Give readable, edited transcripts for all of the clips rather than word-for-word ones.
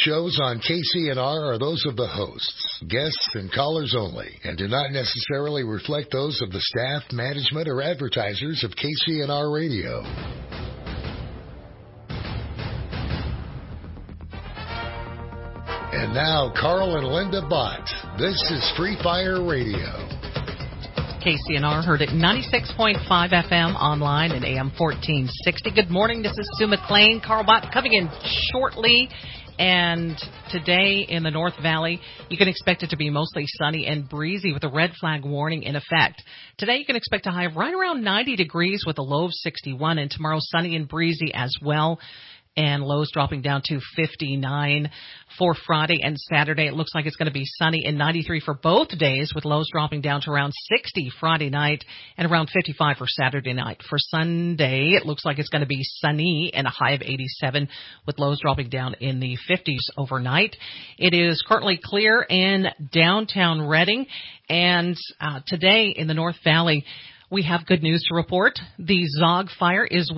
Shows on KCNR are those of the hosts, guests, and callers only, and do not necessarily reflect those of the staff, management, or advertisers of KCNR Radio. And now, Carl and Linda Bott. This is Free Fire Radio. KCNR heard at 96.5 FM online and AM 1460. Good morning. This is Sue McLean. Carl Bott coming in shortly. And today in the North Valley, you can expect it to be mostly sunny and breezy with a red flag warning in effect. Today you can expect a high of right around 90 degrees with a low of 61, and tomorrow sunny and breezy as well. And lows dropping down to 59 for Friday and Saturday. It looks like it's going to be sunny and 93 for both days, with lows dropping down to around 60 Friday night and around 55 for Saturday night. For Sunday, it looks like it's going to be sunny and a high of 87, with lows dropping down in the 50s overnight. It is currently clear in downtown Redding, and today in the North Valley, we have good news to report. The Zogg fire is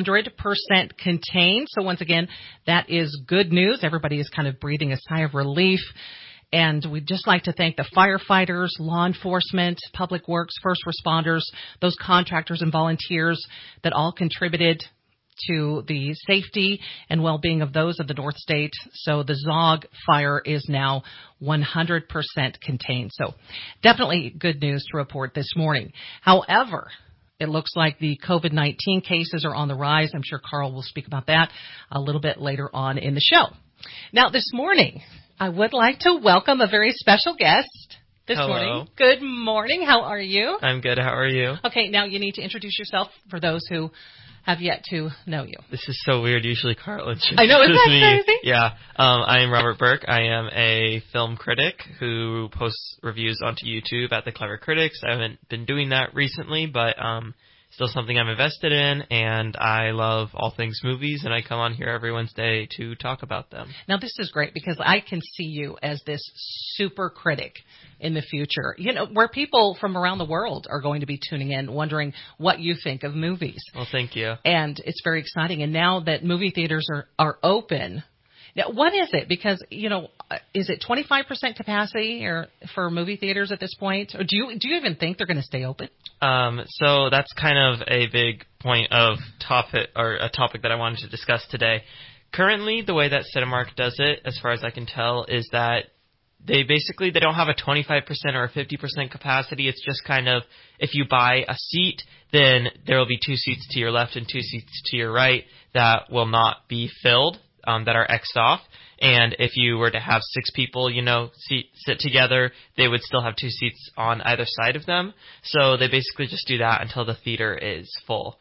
100% contained. So once again, that is good news. Everybody is kind of breathing a sigh of relief. And we'd just like to thank the firefighters, law enforcement, public works, first responders, those contractors and volunteers that all contributed to the safety and well-being of those of the North State. So the Zogg fire is now 100% contained. So definitely good news to report this morning. However, it looks like the COVID-19 cases are on the rise. I'm sure Carl will speak about that a little bit later on in the show. Now, this morning, I would like to welcome a very special guest. Hello. Morning. Good morning. How are you? I'm good. How are you? Okay, now you need to introduce yourself for those who have yet to know you. This is so weird. Usually Carl introduces I know, isn't that me. crazy? Yeah. I am Robert Burke. I am a film critic who posts reviews onto YouTube at The Clever Critics. I haven't been doing that recently, but still something I'm invested in, and I love all things movies, and I come on here every Wednesday to talk about them. Now, this is great because I can see you as this super critic in the future, you know, where people from around the world are going to be tuning in, wondering what you think of movies. Well, thank you. And it's very exciting. And now that movie theaters are open, now, what is it? Because, you know, is it 25% capacity or for movie theaters at this point? Or do you even think they're going to stay open? So that's kind of a big point of topic, or a topic that I wanted to discuss today. Currently, the way that Cinemark does it, as far as I can tell, is that they don't have a 25% or a 50% capacity. It's just kind of, if you buy a seat, then there will be 2 seats to your left and 2 seats to your right that will not be filled, that are X'd off. And if you were to have 6 people, sit together, they would still have 2 seats on either side of them. So they basically just do that until the theater is full.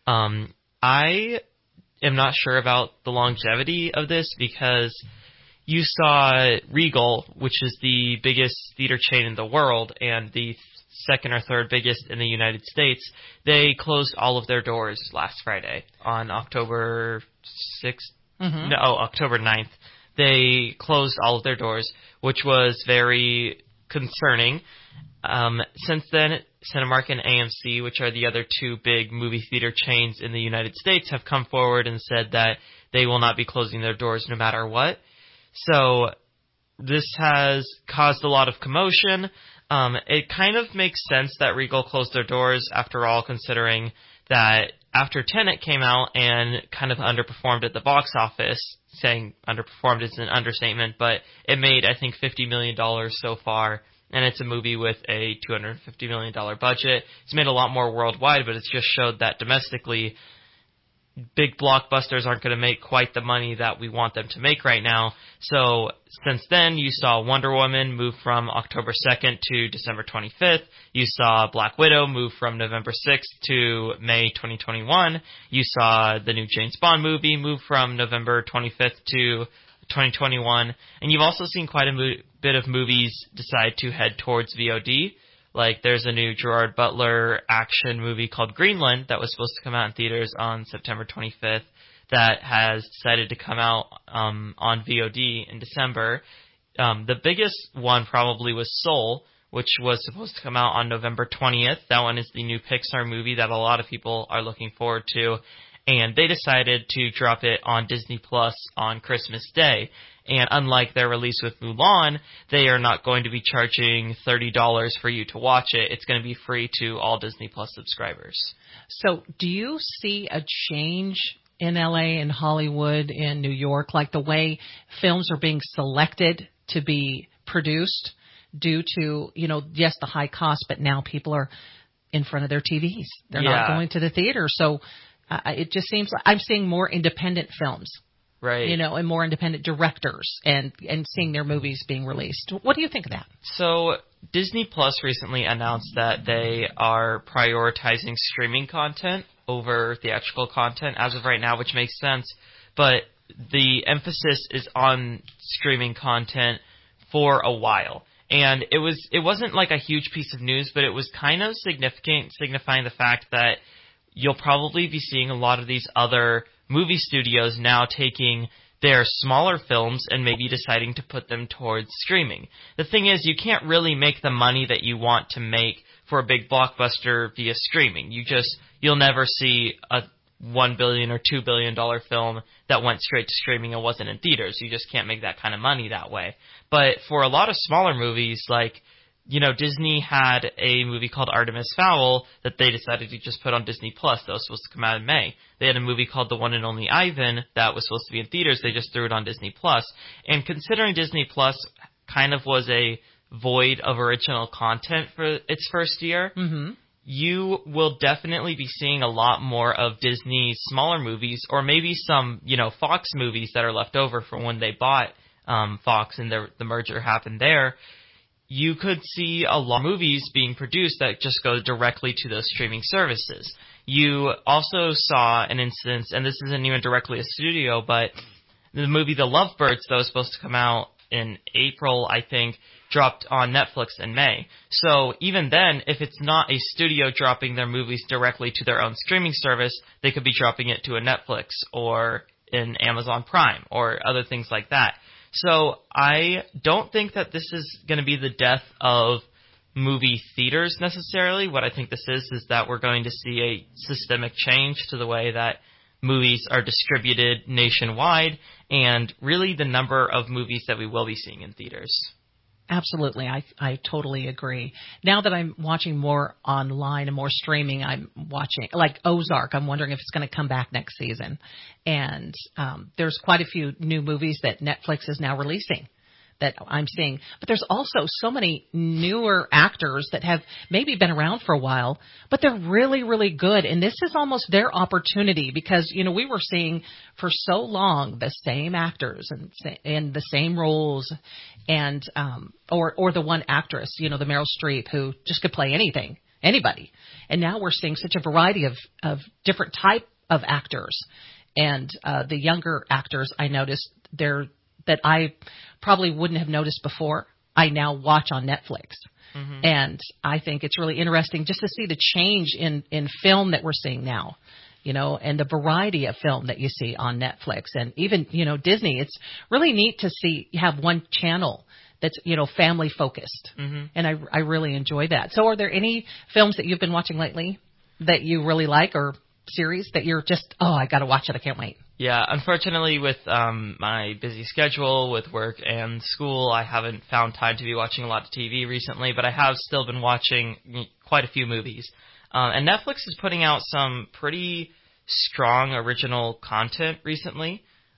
I am not sure about the longevity of this because you saw Regal, which is the biggest theater chain in the world and the second or third biggest in the United States. They closed all of their doors last Friday on October 6th. Mm-hmm. No, October 9th. They closed all of their doors, which was very concerning. Since then, Cinemark and AMC, which are the other 2 big movie theater chains in the United States, have come forward and said that they will not be closing their doors no matter what. So this has caused a lot of commotion. It kind of makes sense that Regal closed their doors, after all, considering that after Tenet came out and kind of underperformed at the box office, saying underperformed is an understatement, but it made, I think, $50 million so far, and it's a movie with a $250 million budget. It's made a lot more worldwide, but it's just showed that domestically, big blockbusters aren't going to make quite the money that we want them to make right now. So since then, you saw Wonder Woman move from October 2nd to December 25th. You saw Black Widow move from November 6th to May 2021. You saw the new James Bond movie move from November 25th to 2021. And you've also seen quite a bit of movies decide to head towards VOD. Like, there's a new Gerard Butler action movie called Greenland that was supposed to come out in theaters on September 25th that has decided to come out on VOD in December. The biggest one probably was Soul, which was supposed to come out on November 20th. That one is the new Pixar movie that a lot of people are looking forward to. And they decided to drop it on Disney Plus on Christmas Day. And unlike their release with Mulan, they are not going to be charging $30 for you to watch it. It's going to be free to all Disney Plus subscribers. So do you see a change in LA and Hollywood and New York, like the way films are being selected to be produced due to, yes, the high cost, but now people are in front of their TVs. They're not going to the theater. So it just seems like I'm seeing more independent films. Right. And more independent directors and seeing their movies being released. What do you think of that? So Disney Plus recently announced that they are prioritizing streaming content over theatrical content as of right now, which makes sense. But the emphasis is on streaming content for a while. And it wasn't like a huge piece of news, but it was kind of significant, signifying the fact that you'll probably be seeing a lot of these other movie studios now taking their smaller films and maybe deciding to put them towards streaming. The thing is, you can't really make the money that you want to make for a big blockbuster via streaming. You'll never see a $1 billion or $2 billion film that went straight to streaming and wasn't in theaters. You just can't make that kind of money that way. But for a lot of smaller movies, like, Disney had a movie called Artemis Fowl that they decided to just put on Disney Plus. That was supposed to come out in May. They had a movie called The One and Only Ivan that was supposed to be in theaters. They just threw it on Disney Plus. And considering Disney Plus kind of was a void of original content for its first year, you will definitely be seeing a lot more of Disney's smaller movies, or maybe some, Fox movies that are left over from when they bought Fox and the merger happened there. You could see a lot of movies being produced that just go directly to those streaming services. You also saw an instance, and this isn't even directly a studio, but the movie The Lovebirds that was supposed to come out in April, I think, dropped on Netflix in May. So even then, if it's not a studio dropping their movies directly to their own streaming service, they could be dropping it to a Netflix or an Amazon Prime or other things like that. So I don't think that this is going to be the death of movie theaters necessarily. What I think this is that we're going to see a systemic change to the way that movies are distributed nationwide, and really the number of movies that we will be seeing in theaters. Absolutely. I totally agree. Now that I'm watching more online and more streaming, I'm watching, like Ozark, I'm wondering if it's going to come back next season. And there's quite a few new movies that Netflix is now releasing that I'm seeing. But there's also so many newer actors that have maybe been around for a while, but they're really, really good. And this is almost their opportunity because, we were seeing for so long the same actors and the same roles and or the one actress, the Meryl Streep who just could play anybody. And now we're seeing such a variety of different type of actors. And the younger actors, I noticed that I probably wouldn't have noticed before, I now watch on Netflix. Mm-hmm. And I think it's really interesting just to see the change in film that we're seeing now, and the variety of film that you see on Netflix. And even, Disney, it's really neat to see you have one channel that's, family focused. Mm-hmm. And I really enjoy that. So are there any films that you've been watching lately that you really like, or series that you're just, I got to watch it, I can't wait? Yeah, unfortunately with my busy schedule with work and school, I haven't found time to be watching a lot of TV recently, but I have still been watching quite a few movies. And Netflix is putting out some pretty strong original content recently.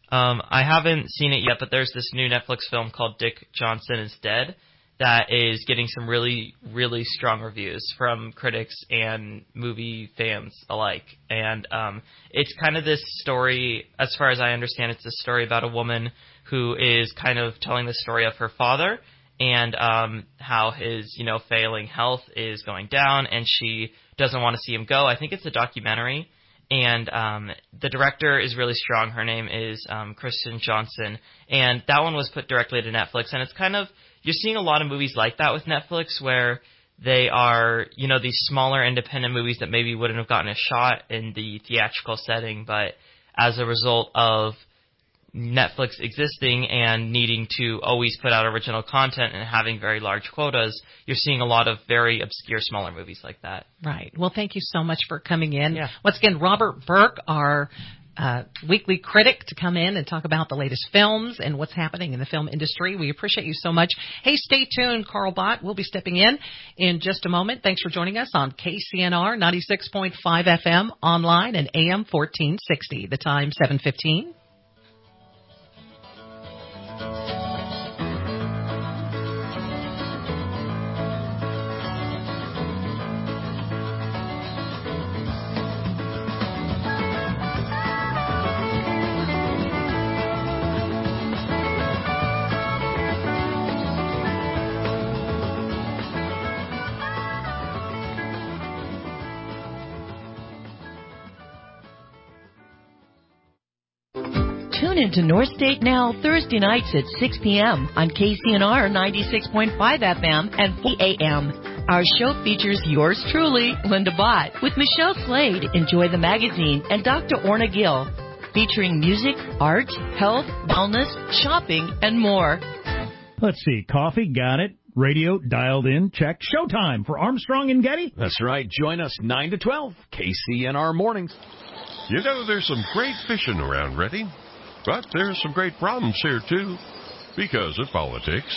I haven't seen it yet, but there's this new Netflix film called Dick Johnson is Dead that is getting some really, really strong reviews from critics and movie fans alike. And it's kind of this story, as far as I understand, it's a story about a woman who is kind of telling the story of her father and how his, failing health is going down, and she doesn't want to see him go. I think it's a documentary. And the director is really strong. Her name is Kristen Johnson. And that one was put directly to Netflix. And it's kind of, you're seeing a lot of movies like that with Netflix where they are, these smaller independent movies that maybe wouldn't have gotten a shot in the theatrical setting. But as a result of Netflix existing and needing to always put out original content and having very large quotas, you're seeing a lot of very obscure smaller movies like that. Right. Well, thank you so much for coming in. Yeah. Once again, Robert Burke, our weekly critic to come in and talk about the latest films and what's happening in the film industry. We appreciate you so much. Hey, stay tuned. Carl Bott will be stepping in just a moment. Thanks for joining us on KCNR 96.5 FM online and AM 1460. The time 7:15. Tune into North State Now Thursday nights at 6 p.m. on KCNR 96.5 FM and 4 a.m. Our show features yours truly, Linda Bott, with Michelle Slade, Enjoy the Magazine, and Dr. Orna Gill, featuring music, art, health, wellness, shopping, and more. Let's see. Coffee, got it. Radio, dialed in, check. Showtime for Armstrong and Getty. That's right. Join us 9 to 12, KCNR Mornings. You know, there's some great fishing around Reading. But there's some great problems here, too, because of politics.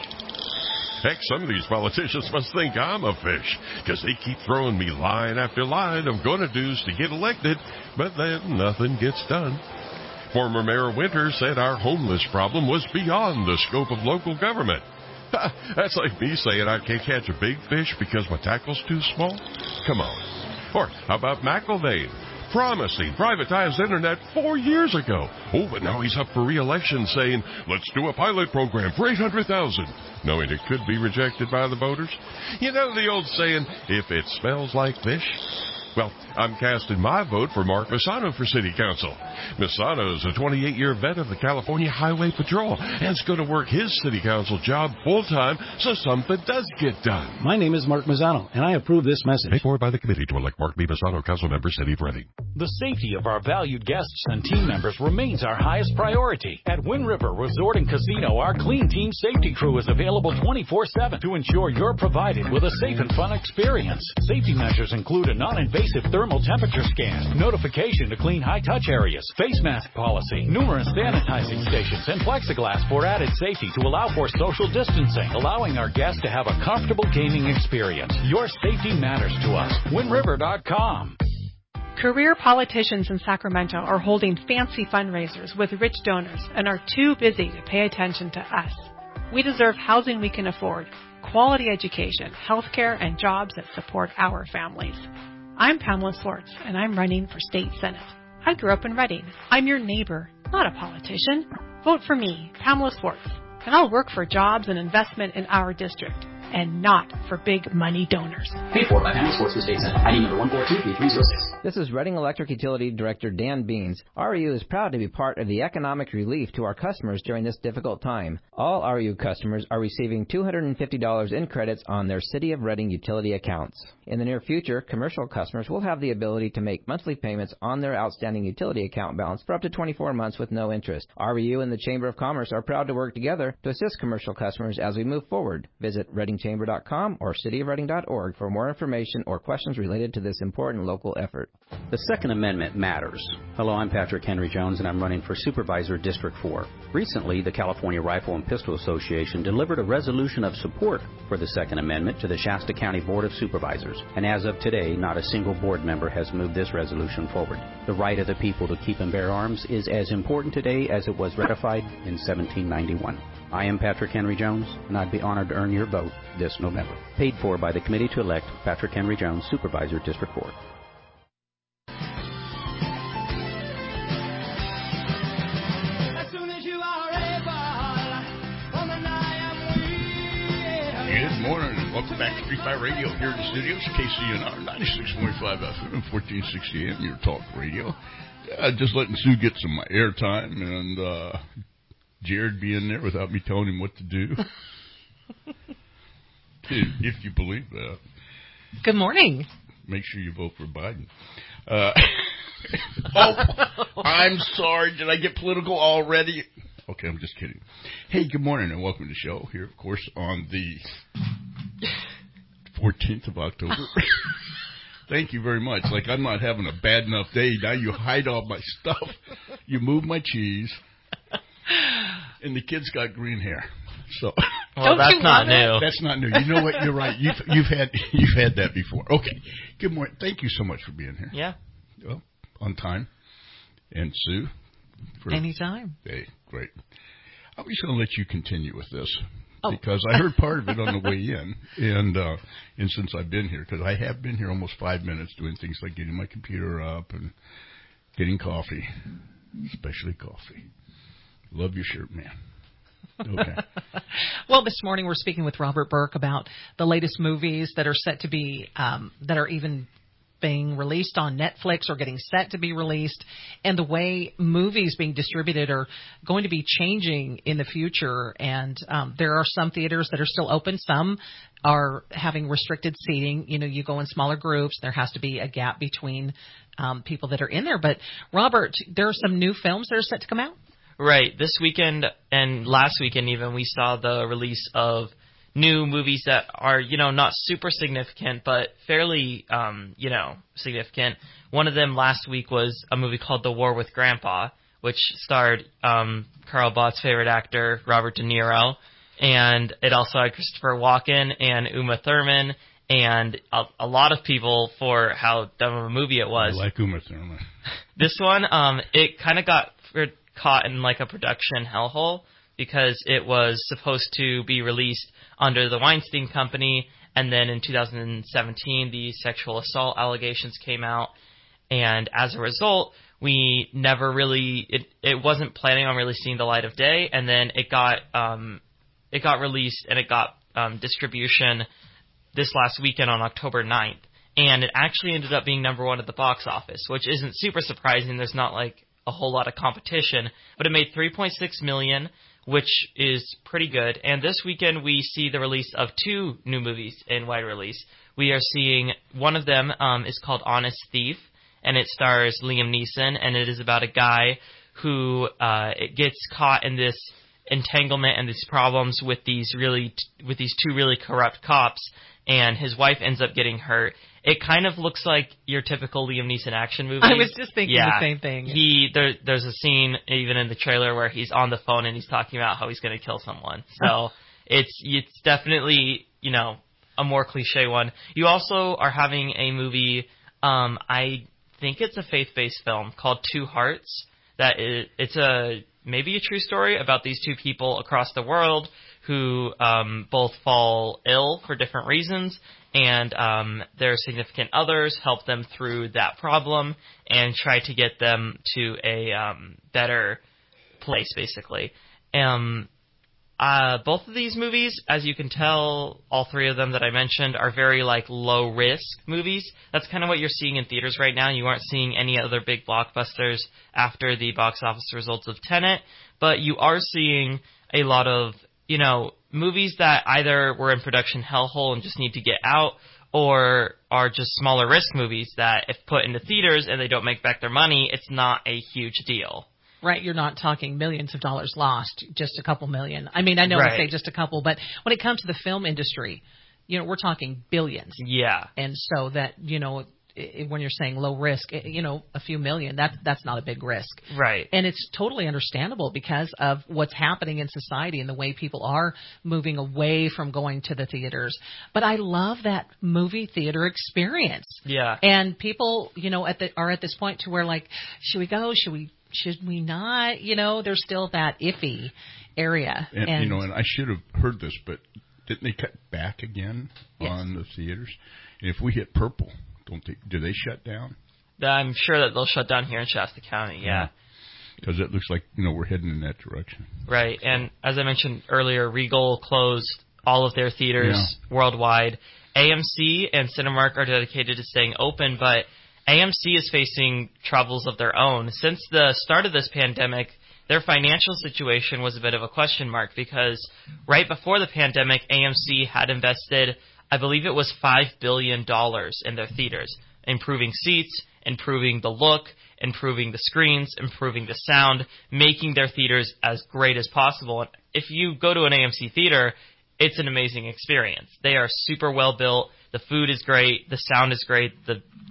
Heck, some of these politicians must think I'm a fish, because they keep throwing me line after line of gonna-dos to get elected, but then nothing gets done. Former Mayor Winters said our homeless problem was beyond the scope of local government. That's like me saying I can't catch a big fish because my tackle's too small. Come on. Or how about McIlvaine? Promising privatized internet 4 years ago. Oh, but now he's up for re-election saying, let's do a pilot program for $800,000, knowing it could be rejected by the voters. You know the old saying, if it smells like fish? Well, I'm casting my vote for Mark Misano for City Council. Misano is a 28-year vet of the California Highway Patrol and is going to work his City Council job full-time so something does get done. My name is Mark Misano, and I approve this message. Paid for by the committee to elect Mark B. Misano, Council Member, City of Reading. The safety of our valued guests and team members remains our highest priority. At Wind River Resort and Casino, our Clean Team Safety Crew is available 24/7 to ensure you're provided with a safe and fun experience. Safety measures include a non-invasive thermal temperature scan, notification to clean high-touch areas, face mask policy, numerous sanitizing stations, and plexiglass for added safety to allow for social distancing, allowing our guests to have a comfortable gaming experience. Your safety matters to us. WindRiver.com. Career politicians in Sacramento are holding fancy fundraisers with rich donors and are too busy to pay attention to us. We deserve housing we can afford, quality education, health care, and jobs that support our families. I'm Pamela Swartz, and I'm running for state senate. I grew up in Reading. I'm your neighbor, not a politician. Vote for me, Pamela Swartz, and I'll work for jobs and investment in our district, and not for big money donors. Paid for by Pamela Swartz, State Senate. ID number 142-3306. This is Reading Electric Utility Director Dan Beans. REU is proud to be part of the economic relief to our customers during this difficult time. All REU customers are receiving $250 in credits on their City of Reading utility accounts. In the near future, commercial customers will have the ability to make monthly payments on their outstanding utility account balance for up to 24 months with no interest. REU and the Chamber of Commerce are proud to work together to assist commercial customers as we move forward. Visit readingchamber.com or cityofreading.org for more information or questions related to this important local effort. The Second Amendment matters. Hello, I'm Patrick Henry Jones, and I'm running for Supervisor District 4. Recently, the California Rifle and Pistol Association delivered a resolution of support for the Second Amendment to the Shasta County Board of Supervisors. And as of today, not a single board member has moved this resolution forward. The right of the people to keep and bear arms is as important today as it was ratified in 1791. I am Patrick Henry Jones, and I'd be honored to earn your vote this November. Paid for by the committee to elect Patrick Henry Jones, Supervisor, District 4. Good morning and welcome back to Street Fight Radio here in the studios, KCNR 96.5 FM, 1460 AM, your talk radio. Just letting Sue get some airtime and Jared be in there without me telling him what to do. If you believe that. Good morning. Make sure you vote for Biden. Oh, I'm sorry. Did I get political already? Okay, I'm just kidding. Hey, good morning and welcome to the show here, of course, on the 14th of October. Thank you very much. Like I'm not having a bad enough day. Now you hide all my stuff. You move my cheese. And the kid's got green hair. So well, that's not new. That's not new. You know what? You're right. You've had that before. Okay. Good morning. Thank you so much for being here. Yeah. Well, on time. And Sue. Anytime. Hey, great. I'm just going to let you continue with this. Because I heard part of it on the way in, and since I've been here, because I have been here almost 5 minutes doing things like getting my computer up and getting coffee, especially coffee. Love your shirt, man. Okay. Well, this morning we're speaking with Robert Burke about the latest movies that are set to be, that are even being released on Netflix or getting set to be released, and the way movies being distributed are going to be changing in the future. And there are some theaters that are still open. Some are having restricted seating. You know, you go in smaller groups. There has to be a gap between people that are in there. But, Robert, there are some new films that are set to come out? Right. This weekend and last weekend even, we saw the release of new movies that are, not super significant, but fairly, significant. One of them last week was a movie called The War with Grandpa, which starred Carl Bott's favorite actor, Robert De Niro, and it also had Christopher Walken and Uma Thurman, and a lot of people for how dumb of a movie it was. I like Uma Thurman. This one, it kind of got caught in like a production hellhole because it was supposed to be released under the Weinstein Company, and then in 2017 the sexual assault allegations came out, and as a result we never really it wasn't planning on really seeing the light of day, and then it got released and it got distribution this last weekend on October 9th, and it actually ended up being number one at the box office, which isn't super surprising. There's not like a whole lot of competition, but it made $3.6 million, which is pretty good. And this weekend we see the release of two new movies in wide release. We are seeing one of them is called Honest Thief, and it stars Liam Neeson, and it is about a guy who gets caught in this entanglement and these problems with these two really corrupt cops, and his wife ends up getting hurt. It kind of looks like your typical Liam Neeson action movie. I was just thinking the same thing. There's a scene even in the trailer where he's on the phone and he's talking about how he's going to kill someone. So it's definitely, a more cliche one. You also are having a movie, I think it's a faith-based film called Two Hearts. It's maybe a true story about these two people across the world who both fall ill for different reasons, and their significant others help them through that problem and try to get them to a better place, basically. Both of these movies, as you can tell, all three of them that I mentioned, are very low-risk movies. That's kind of what you're seeing in theaters right now. You aren't seeing any other big blockbusters after the box office results of Tenet, but you are seeing a lot of movies that either were in production hellhole and just need to get out, or are just smaller risk movies that if put into theaters and they don't make back their money, it's not a huge deal. Right, you're not talking millions of dollars lost, just a couple million. I mean, I know I say just a couple, but when it comes to the film industry, we're talking billions. Yeah. And so that, when you're saying low risk, a few million, that's not a big risk. Right. And it's totally understandable because of what's happening in society and the way people are moving away from going to the theaters. But I love that movie theater experience. Yeah. And people, are at this point to where should we go? Should we not? There's still that iffy area. And and I should have heard this, but didn't they cut back again on the theaters? And if we hit purple, do they shut down? I'm sure that they'll shut down here in Shasta County, yeah. Because it looks like, we're heading in that direction. Right, and as I mentioned earlier, Regal closed all of their theaters worldwide. AMC and Cinemark are dedicated to staying open, but AMC is facing troubles of their own. Since the start of this pandemic, their financial situation was a bit of a question mark because right before the pandemic, AMC had invested, I believe it was $5 billion in their theaters, improving seats, improving the look, improving the screens, improving the sound, making their theaters as great as possible. And if you go to an AMC theater, it's an amazing experience. They are super well built. The food is great. The sound is great. The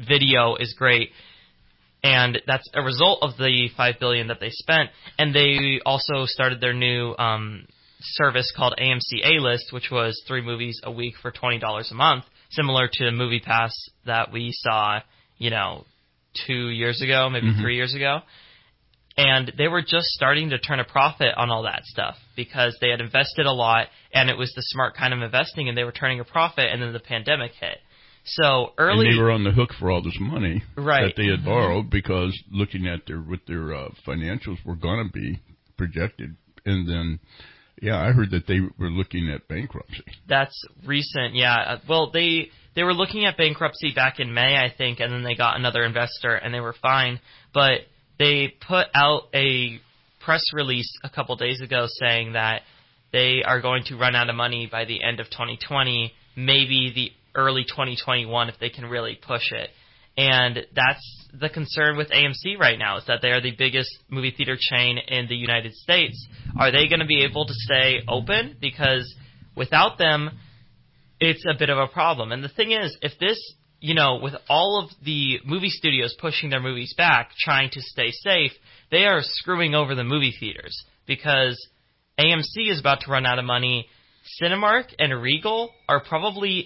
video is great. And that's a result of the $5 billion that they spent. And they also started their new service called AMC A-List, which was 3 movies a week for $20 a month, similar to MoviePass that we saw, 2 years ago, maybe 3 years ago. And they were just starting to turn a profit on all that stuff because they had invested a lot, and it was the smart kind of investing, and they were turning a profit, and then the pandemic hit. So early, and they were on the hook for all this money right. that they had borrowed because looking at what their financials were going to be projected, and then, I heard that they were looking at bankruptcy. That's recent, yeah. Well, they were looking at bankruptcy back in May, I think, and then they got another investor, and they were fine. But they put out a press release a couple days ago saying that they are going to run out of money by the end of 2020, maybe the early 2021 if they can really push it. And that's the concern with AMC right now, is that they are the biggest movie theater chain in the United States. Are they going to be able to stay open? Because without them, it's a bit of a problem. And the thing is, if this, with all of the movie studios pushing their movies back, trying to stay safe, they are screwing over the movie theaters because AMC is about to run out of money. Cinemark and Regal are probably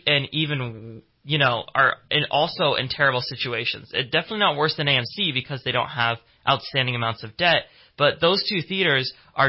also in terrible situations. It's definitely not worse than AMC because they don't have outstanding amounts of debt. But those two theaters are,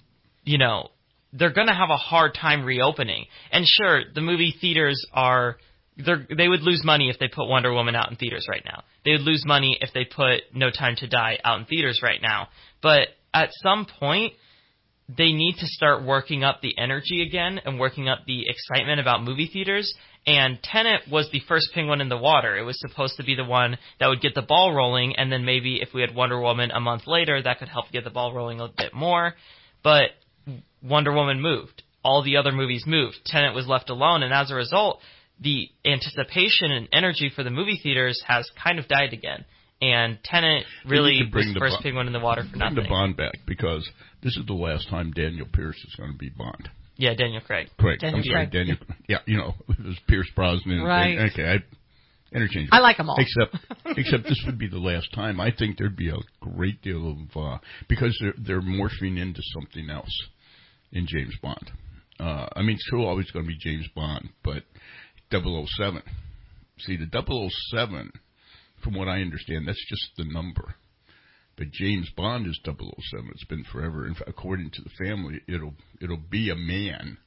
they're going to have a hard time reopening. And sure, the movie theaters they would lose money if they put Wonder Woman out in theaters right now. They would lose money if they put No Time to Die out in theaters right now. But at some point, they need to start working up the energy again and working up the excitement about movie theaters. And Tenet was the first penguin in the water. It was supposed to be the one that would get the ball rolling, and then maybe if we had Wonder Woman a month later, that could help get the ball rolling a bit more. But Wonder Woman moved. All the other movies moved. Tenet was left alone, and as a result, the anticipation and energy for the movie theaters has kind of died again. And Tenet really was the first penguin in the water for nothing. Bring the Bond back, because this is the last time Daniel Pierce is going to be Bond. Yeah, Daniel Craig. Daniel Craig. Yeah, it was Pierce Brosnan. Right. Okay, interchangeable. I like them all. Except this would be the last time. I think there'd be a great deal of because they're morphing into something else in James Bond. It's still always going to be James Bond, but 007. See, the 007, from what I understand, that's just the number. But James Bond is 007. It's been forever. In fact, according to the family, it'll be a man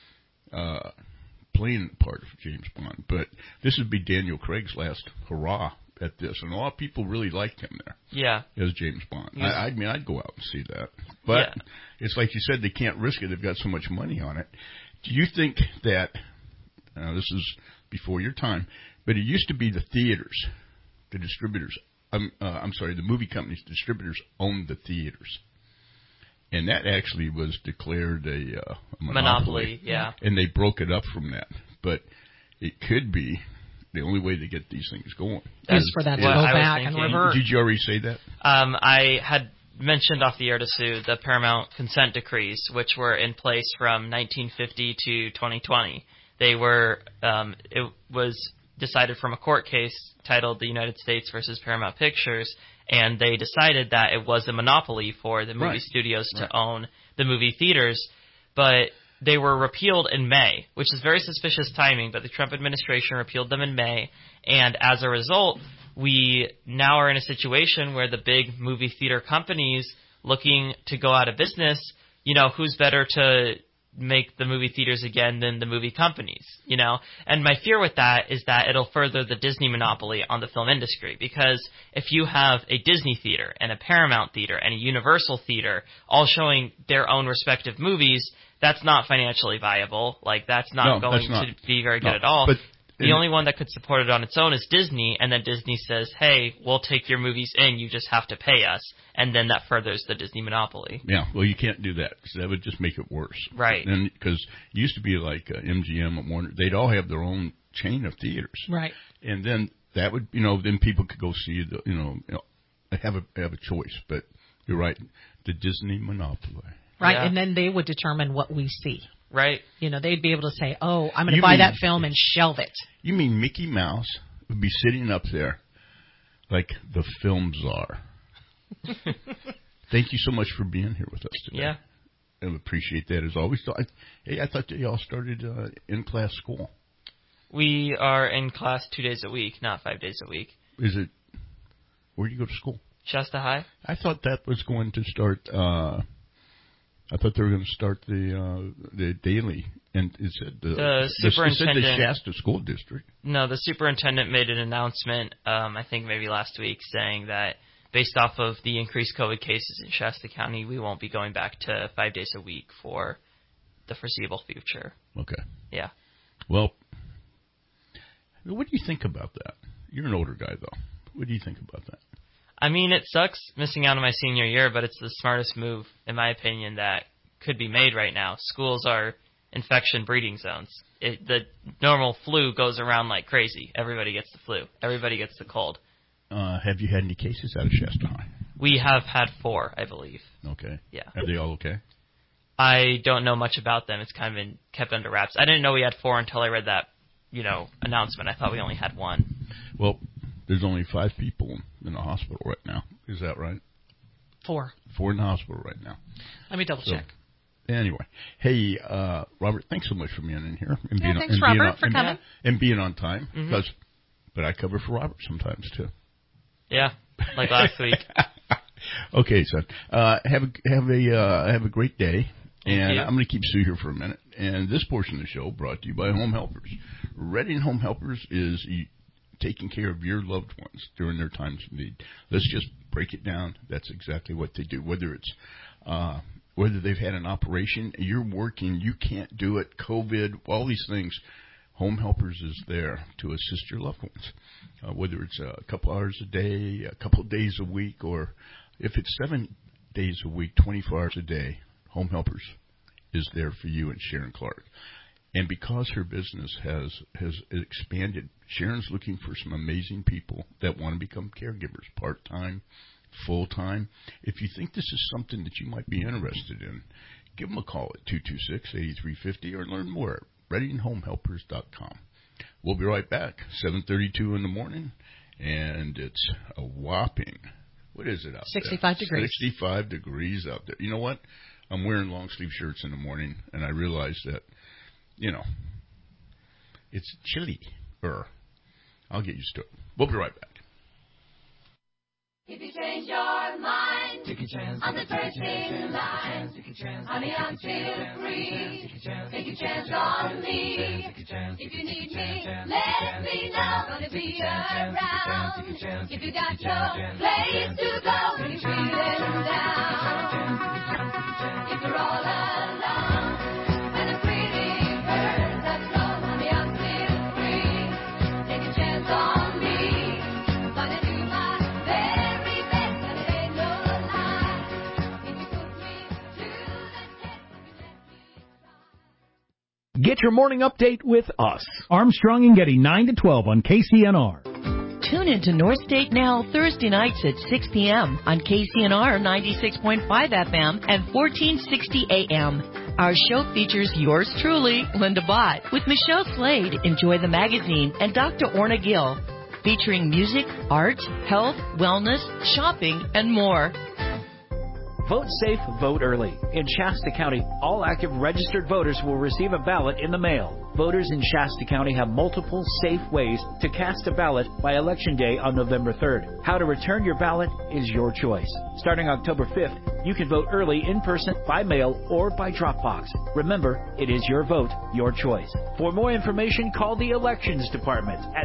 playing the part of James Bond. But this would be Daniel Craig's last hurrah at this, and a lot of people really liked him there. Yeah, as James Bond. Yeah. I'd go out and see that. But it's like you said, they can't risk it. They've got so much money on it. Do you think that this is before your time, but it used to be the theaters, the distributors. The movie companies, distributors owned the theaters. And that actually was declared a monopoly. Yeah. And they broke it up from that. But it could be the only way to get these things going. Is for that to go back and revert. Did you already say that? I had mentioned off the air to Sue the Paramount consent decrees, which were in place from 1950 to 2020. They were, it was decided from a court case titled The United States versus Paramount Pictures, and they decided that it was a monopoly for the movie studios to own the movie theaters, but they were repealed in May, which is very suspicious timing, but the Trump administration repealed them in May, and as a result, we now are in a situation where the big movie theater companies looking to go out of business, who's better to make the movie theaters again than the movie companies, And my fear with that is that it'll further the Disney monopoly on the film industry, because if you have a Disney theater and a Paramount theater and a Universal theater all showing their own respective movies, that's not financially viable. That's not going to be very good at all. But the only one that could support it on its own is Disney, and then Disney says, hey, we'll take your movies in, you just have to pay us, and then that furthers the Disney monopoly. Yeah, well, you can't do that, because that would just make it worse. Right. Because it used to be like MGM and Warner, they'd all have their own chain of theaters. Right. And then that would, then people could go see, have a choice, but you're right, the Disney monopoly. Right, yeah. And then they would determine what we see. Right. They'd be able to say, oh, I'm going to buy that film and shelve it. You mean Mickey Mouse would be sitting up there like the film czar. Thank you so much for being here with us today. Yeah. I appreciate that as always. So I thought that y'all started in-class school. We are in class 2 days a week, not 5 days a week. Is it? Where do you go to school? Shasta High. I thought that was going to start. I thought they were going to start the daily, and it said the superintendent. It said the Shasta School District. No, the superintendent made an announcement. I think maybe last week, saying that based off of the increased COVID cases in Shasta County, we won't be going back to 5 days a week for the foreseeable future. Okay. Yeah. Well, what do you think about that? You're an older guy, though. What do you think about that? I mean, it sucks missing out on my senior year, but it's the smartest move, in my opinion, that could be made right now. Schools are infection breeding zones. The normal flu goes around like crazy. Everybody gets the flu. Everybody gets the cold. Have you had any cases out of Shasta High? We have had 4, I believe. Okay. Yeah. Are they all okay? I don't know much about them. It's kind of been kept under wraps. I didn't know we had 4 until I read that, announcement. I thought we only had 1. Well, there's only 5 people in the hospital right now. Is that right? 4. 4 in the hospital right now. Let me double check. Anyway, hey, Robert, thanks so much for being in here. And thanks, Robert, for coming. And being on time. Mm-hmm. But I cover for Robert sometimes, too. Yeah, like last week. Okay, son. Have a great day. And I'm going to keep Sue here for a minute. And this portion of the show brought to you by Home Helpers. Reading Home Helpers is taking care of your loved ones during their times of need. Let's just break it down. That's exactly what they do. Whether it's whether they've had an operation, you're working, you can't do it, COVID, all these things. Home Helpers is there to assist your loved ones. Whether it's a couple hours a day, a couple of days a week, or if it's 7 days a week, 24 hours a day, Home Helpers is there for you and Sharon Clark. And because her business has expanded, Sharon's looking for some amazing people that want to become caregivers, part-time, full-time. If you think this is something that you might be interested in, give them a call at 226-8350 or learn more at readinghomehelpers.com. We'll be right back, 7:32 in the morning, and it's a whopping, what is it out 65 there? degrees. 65 degrees out there. You know what? I'm wearing long-sleeve shirts in the morning, and I realize that, it's chilly. I'll get used to it. We'll be right back. If you change your mind, take a chance. I'm the first in line. Honey, I'm still free. Take a chance on me. If you need me, let me know. Gonna be around. If you got your place to go, when you're feeling down. If you're all alone, and a pretty bird that's low, honey, I'm still free. Take a chance on me. Gonna do my very best, and it ain't no lie. If you put me to the test, if you let me try. Get your morning update with us. Armstrong and Getty, 9 to 12 on KCNR. Tune into North State Now Thursday nights at 6 p.m. on KCNR 96.5 FM and 1460 AM. Our show features yours truly, Linda Bott, with Michelle Slade, Enjoy the Magazine, and Dr. Orna Gill, featuring music, art, health, wellness, shopping, and more. Vote safe, vote early. In Shasta County, all active registered voters will receive a ballot in the mail. Voters in Shasta County have multiple safe ways to cast a ballot by Election Day on November 3rd. How to return your ballot is your choice. Starting October 5th, you can vote early in person, by mail, or by drop box. Remember, it is your vote, your choice. For more information, call the Elections Department at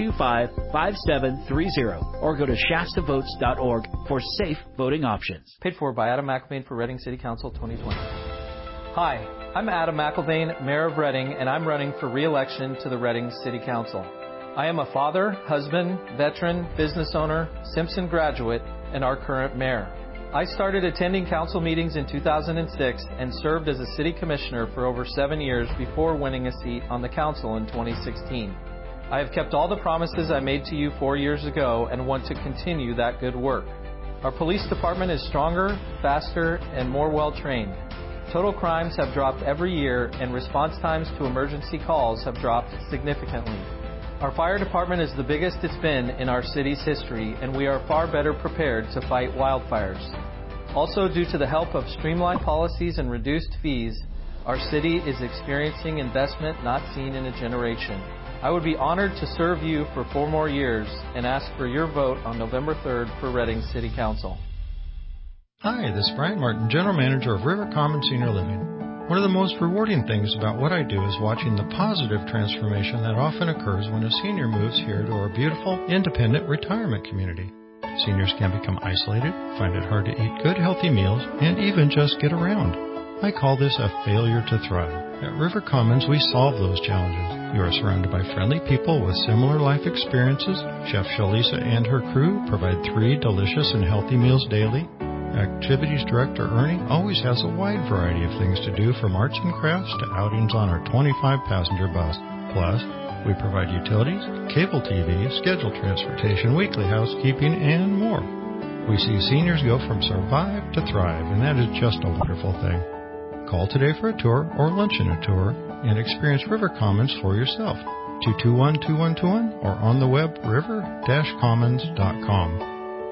225-5730 or go to shastavotes.org for safe voting options. Paid for by Adam McElvain for Reading City Council 2020. Hi, I'm Adam McElvain, Mayor of Reading, and I'm running for re-election to the Reading City Council. I am a father, husband, veteran, business owner, Simpson graduate, and our current mayor. I started attending council meetings in 2006 and served as a city commissioner for over 7 years before winning a seat on the council in 2016. I have kept all the promises I made to you 4 years ago and want to continue that good work. Our police department is stronger, faster, and more well-trained. Total crimes have dropped every year, and response times to emergency calls have dropped significantly. Our fire department is the biggest it's been in our city's history, and we are far better prepared to fight wildfires. Also, due to the help of streamlined policies and reduced fees, our city is experiencing investment not seen in a generation. I would be honored to serve you for 4 more years and ask for your vote on November 3rd for Reading City Council. Hi, this is Brian Martin, General Manager of River Common Senior Living. One of the most rewarding things about what I do is watching the positive transformation that often occurs when a senior moves here to our beautiful, independent retirement community. Seniors can become isolated, find it hard to eat good, healthy meals, and even just get around. I call this a failure to thrive. At River Commons, we solve those challenges. You are surrounded by friendly people with similar life experiences. Chef Shalisa and her crew provide 3 delicious and healthy meals daily. Activities Director Ernie always has a wide variety of things to do, from arts and crafts to outings on our 25-passenger bus. Plus, we provide utilities, cable TV, scheduled transportation, weekly housekeeping, and more. We see seniors go from survive to thrive, and that is just a wonderful thing. Call today for a tour or lunch in a tour and experience River Commons for yourself. 221-2121 or on the web river-commons.com.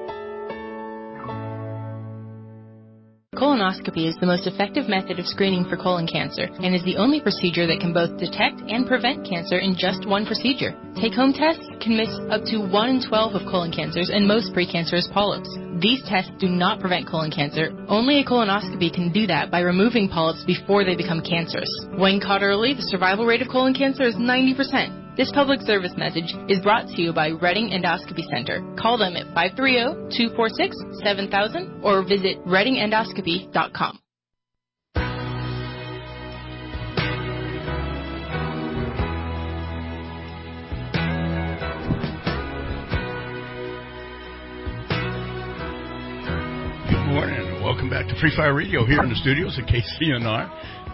Colonoscopy is the most effective method of screening for colon cancer and is the only procedure that can both detect and prevent cancer in just one procedure. Take-home tests can miss up to 1 in 12 of colon cancers and most precancerous polyps. These tests do not prevent colon cancer. Only a colonoscopy can do that by removing polyps before they become cancerous. When caught early, the survival rate of colon cancer is 90%. This public service message is brought to you by Reading Endoscopy Center. Call them at 530-246-7000 or visit readingendoscopy.com. Good morning. Welcome back to Free Fire Radio here in the studios at KCNR.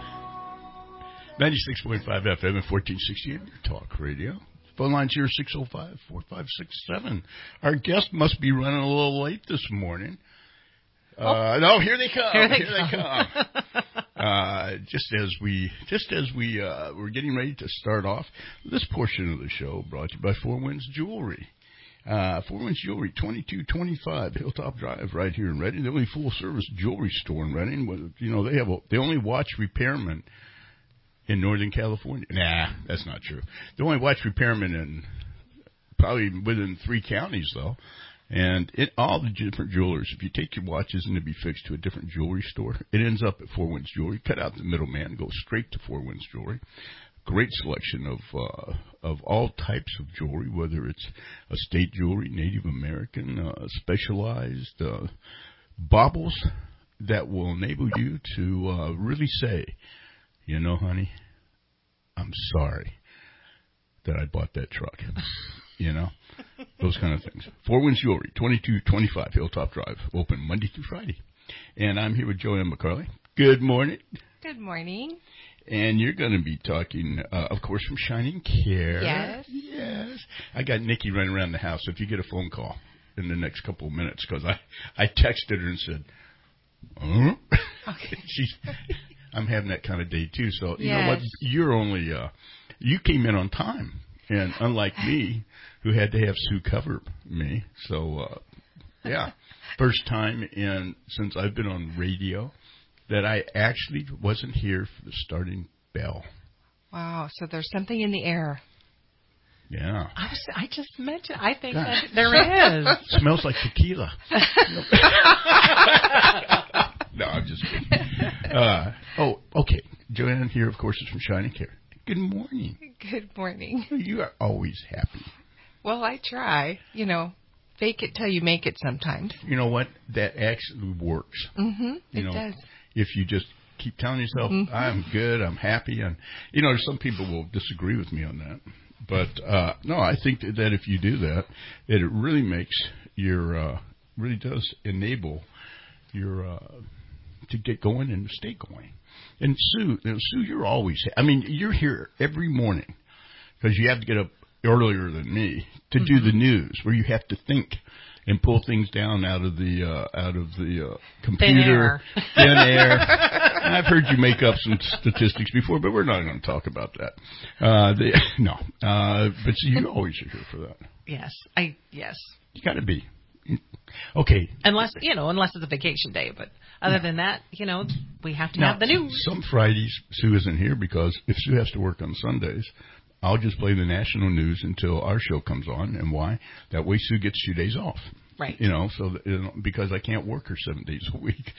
96.5 FM and 1460 in your talk radio. Phone lines here 605-4567. Our guest must be running a little late this morning. No, here they come. Here they come. Just as we were getting ready to start off this portion of the show, brought to you by Four Winds Jewelry. Four Winds Jewelry, 2225 Hilltop Drive, right here in Reading. The only full-service jewelry store in Reading. You know, they have the only watch repairman in Northern California. Nah, that's not true. The only watch repairman in probably within 3 counties, though. And all the different jewelers, if you take your watches and to be fixed to a different jewelry store, it ends up at Four Winds Jewelry. Cut out the middleman, go straight to Four Winds Jewelry. Great selection of all types of jewelry, whether it's estate jewelry, Native American, specialized baubles that will enable you to really say, you know, honey, I'm sorry that I bought that truck. You know, those kind of things. Four Winds Jewelry, 2225 Hilltop Drive, open Monday through Friday. And I'm here with Joanne McCarley. Good morning. Good morning. And you're going to be talking, of course, from Shining Care. Yes. Yes. I got Nikki running around the house. If you get a phone call in the next couple of minutes, because I texted her and said, okay. I'm having that kind of day, too. So, you know what? You're only, you came in on time. And unlike me, who had to have Sue cover me. So, yeah. First time since I've been on radio that I actually wasn't here for the starting bell. Wow. So there's something in the air. Yeah. I just mentioned, I think that there is. Smells like tequila. No, I'm just kidding. Okay. Joanne here, of course, is from Shining Care. Good morning. Good morning. You are always happy. Well, I try. You know, fake it till you make it sometimes. You know what? That actually works. Mm-hmm. It does. If you just keep telling yourself, I'm good, I'm happy. And, you know, some people will disagree with me on that. But, no, I think that if you do that, it really makes really does enable your, to get going and stay going. And Sue, you're always, you're here every morning because you have to get up earlier than me to do the news where you have to think and pull things down out of the computer. Thin air. I've heard you make up some statistics before, but we're not going to talk about that. But you always are here for that. Yes. Yes. You got to be. Okay. Unless it's a vacation day, but other than that, we have to have the news. Some Fridays Sue isn't here because if Sue has to work on Sundays, I'll just play the national news until our show comes on. And why? That way Sue gets 2 days off. Right. Because I can't work her 7 days a week.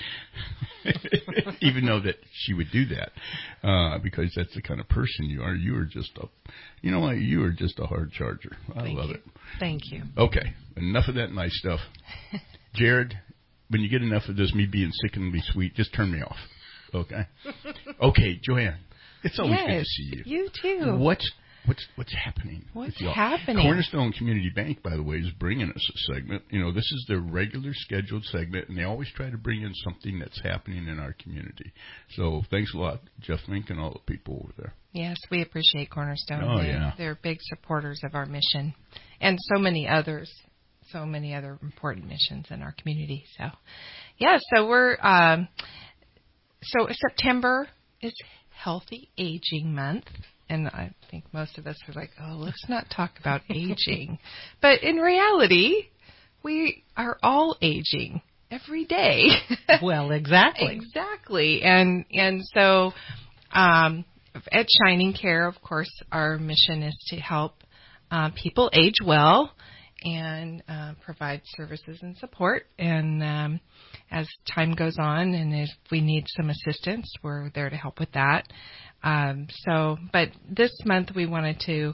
Even though that she would do that. Because that's the kind of person you are. You are just you are just a hard charger. I love it. Thank you. Okay. Enough of that nice stuff. Jared, when you get enough of this, me being sickeningly sweet, just turn me off. Okay? Okay, Joanne. It's always good to see you. You too. What's happening? What's happening? Cornerstone Community Bank, by the way, is bringing us a segment. This is their regular scheduled segment, and they always try to bring in something that's happening in our community. So thanks a lot, Jeff Mink and all the people over there. Yes, we appreciate Cornerstone. Oh, They're big supporters of our mission and so many other important missions in our community. So we're so September is Healthy Aging Month. And I think most of us are like, oh, let's not talk about aging. But in reality, we are all aging every day. Well, exactly. Exactly. And so at Shining Care, of course, our mission is to help people age well and provide services and support. And as time goes on and if we need some assistance, we're there to help with that. But this month we wanted to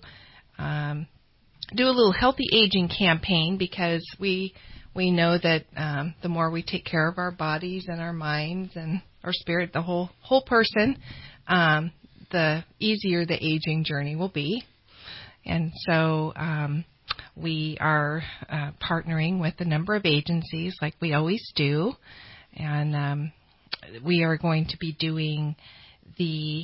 do a little healthy aging campaign because we know that the more we take care of our bodies and our minds and our spirit, the whole person, the easier the aging journey will be. And so we are partnering with a number of agencies like we always do, and we are going to be doing the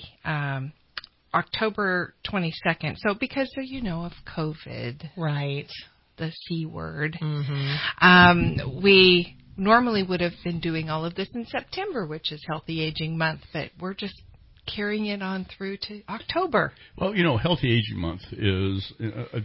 October 22nd. So because of COVID, right, the C word, mm-hmm. We normally would have been doing all of this in September, which is Healthy Aging Month, but we're just carrying it on through to October. Well, Healthy Aging Month is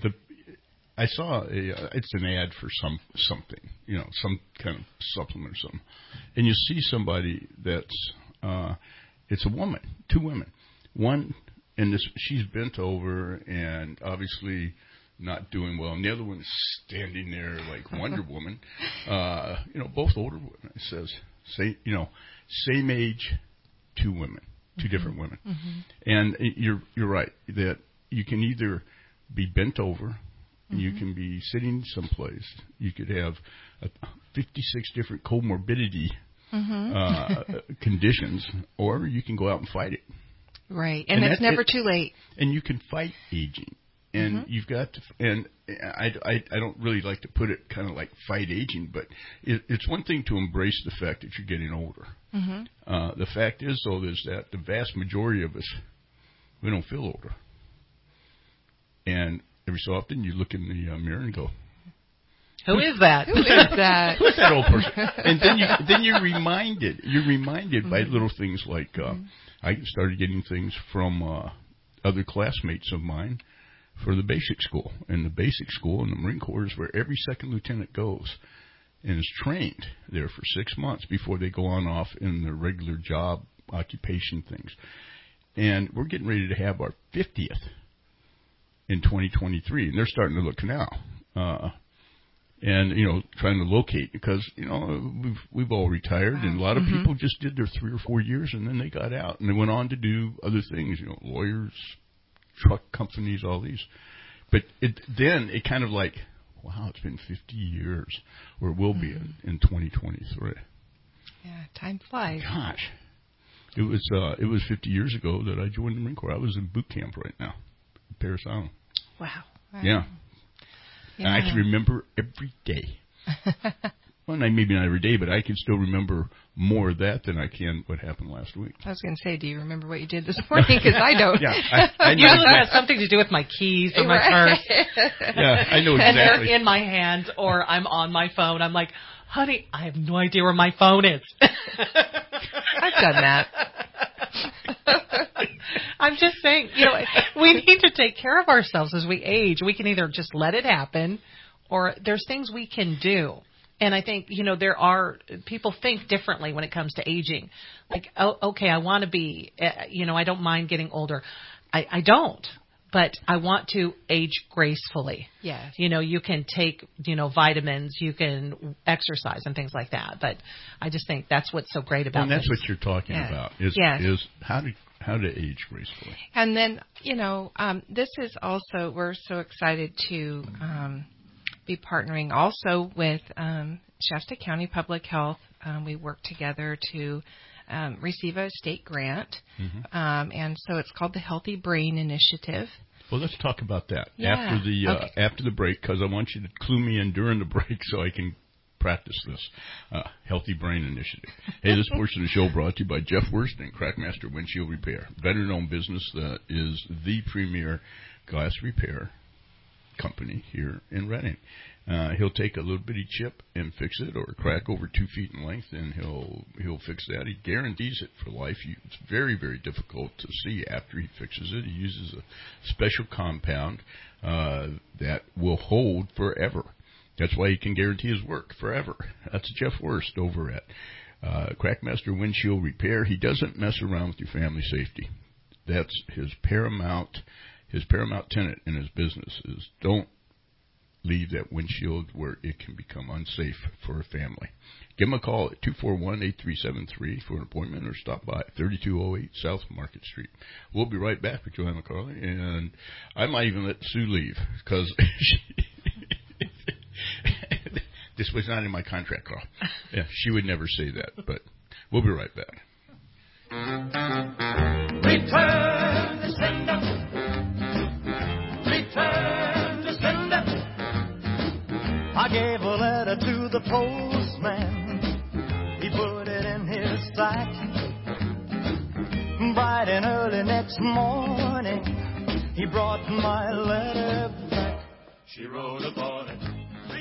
I saw it's an ad for something, some kind of supplement or something, and you see somebody that's it's a woman, 2 women. One, she's bent over and obviously not doing well, and the other one's standing there like Wonder Woman. Both older women. It says, same age, 2 women, 2 different women. Mm-hmm. And you're right that you can either be bent over, mm-hmm. you can be sitting someplace, you could have 56 different comorbidity mm-hmm. Conditions, or you can go out and fight it. Right, and it's never too late. And you can fight aging, and mm-hmm. you've got to. And I don't really like to put it kind of like fight aging, but it's one thing to embrace the fact that you're getting older. Mm-hmm. The fact is, though, is that the vast majority of us, we don't feel older, and every so often you look in the mirror and go, Who is that? Who is that? Who's that old person? And then you're reminded. You're reminded mm-hmm. by little things like I started getting things from other classmates of mine for the basic school. And the basic school in the Marine Corps is where every second lieutenant goes and is trained there for 6 months before they go on off in their regular job occupation things. And we're getting ready to have our 50th in 2023, and they're starting to look now. And, trying to locate because, we've all retired and a lot of mm-hmm. people just did their 3 or 4 years and then they got out and they went on to do other things, lawyers, truck companies, all these. But then it kind of like, wow, it's been 50 years or it will be in 2023. Yeah, time flies. Gosh. It was 50 years ago that I joined the Marine Corps. I was in boot camp right now, Parris Island. Wow. Yeah. And I can remember every day. Well, maybe not every day, but I can still remember more of that than I can what happened last week. I was going to say, do you remember what you did this morning? Because I don't. Yeah, I know. Usually it has something to do with my keys or my purse. Yeah, I know exactly. And they're in my hand, or I'm on my phone. I'm like, honey, I have no idea where my phone is. I've done that. I'm just saying, we need to take care of ourselves as we age. We can either just let it happen, or there's things we can do. And I think, there are people think differently when it comes to aging. Like, okay, I want to be, I don't mind getting older. I don't, but I want to age gracefully. Yes. You can take, vitamins, you can exercise and things like that. But I just think that's what's so great about this. And that's what you're talking about is how to age gracefully. And then, this is also, we're so excited to be partnering also with Shasta County Public Health. We work together to receive a state grant, and so it's called the Healthy Brain Initiative. Well, let's talk about that Yeah. after the break, because I want you to clue me in during the break so I can practice this Healthy Brain Initiative. Hey, this portion of the show brought to you by Jeff Worst and Crackmaster Windshield Repair, veteran-owned business that is the premier glass repair company here in Reading. He'll take a little bitty chip and fix it, or a crack over 2 feet in length, and he'll fix that. He guarantees it for life. It's very, very difficult to see after he fixes it. He uses a special compound that will hold forever. That's why he can guarantee his work forever. That's Jeff Worst over at Crackmaster Windshield Repair. He doesn't mess around with your family safety. That's his paramount tenet in his business is don't leave that windshield where it can become unsafe for a family. Give him a call at 241-8373 for an appointment, or stop by 3208 South Market Street. We'll be right back with Joanne McCarley, and I might even let Sue leave because this was not in my contract, Carl. Yeah, she would never say that, but we'll be right back. Return to sender. Return to sender. I gave a letter to the postman. He put it in his sack. Bright and early next morning, he brought my letter back. She wrote upon it.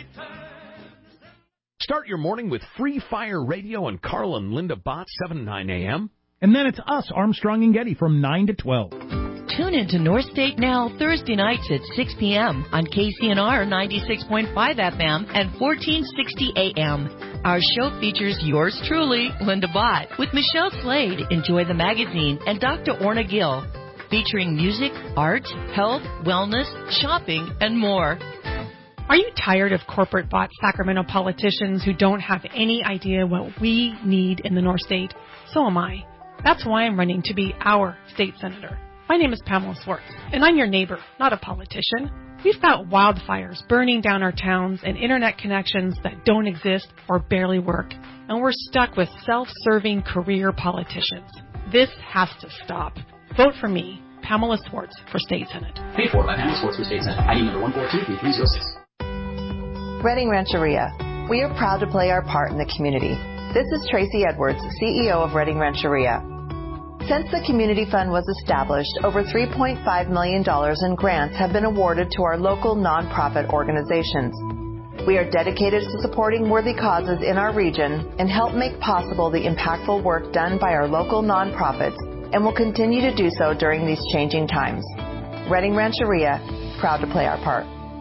Start your morning with Free Fire Radio and Carl and Linda Bott, 7 to 9 a.m. And then it's us, Armstrong and Getty, from 9 to 12. Tune into North State Now Thursday nights at 6 p.m. on KCNR 96.5 FM and 1460 AM. Our show features yours truly, Linda Bott, with Michelle Slade, Enjoy the Magazine, and Dr. Orna Gill, featuring music, art, health, wellness, shopping, and more. Are you tired of corporate-bought Sacramento politicians who don't have any idea what we need in the North State? So am I. That's why I'm running to be our state senator. My name is Pamela Swartz, and I'm your neighbor, not a politician. We've got wildfires burning down our towns and internet connections that don't exist or barely work, and we're stuck with self-serving career politicians. This has to stop. Vote for me, Pamela Swartz, for State Senate. Paid for by Pamela Swartz for State Senate. ID number 1423306. Reading Rancheria. We are proud to play our part in the community. This is Tracy Edwards, CEO of Reading Rancheria. Since the Community Fund was established, over $3.5 million in grants have been awarded to our local nonprofit organizations. We are dedicated to supporting worthy causes in our region and help make possible the impactful work done by our local nonprofits, and will continue to do so during these changing times. Reading Rancheria, proud to play our part.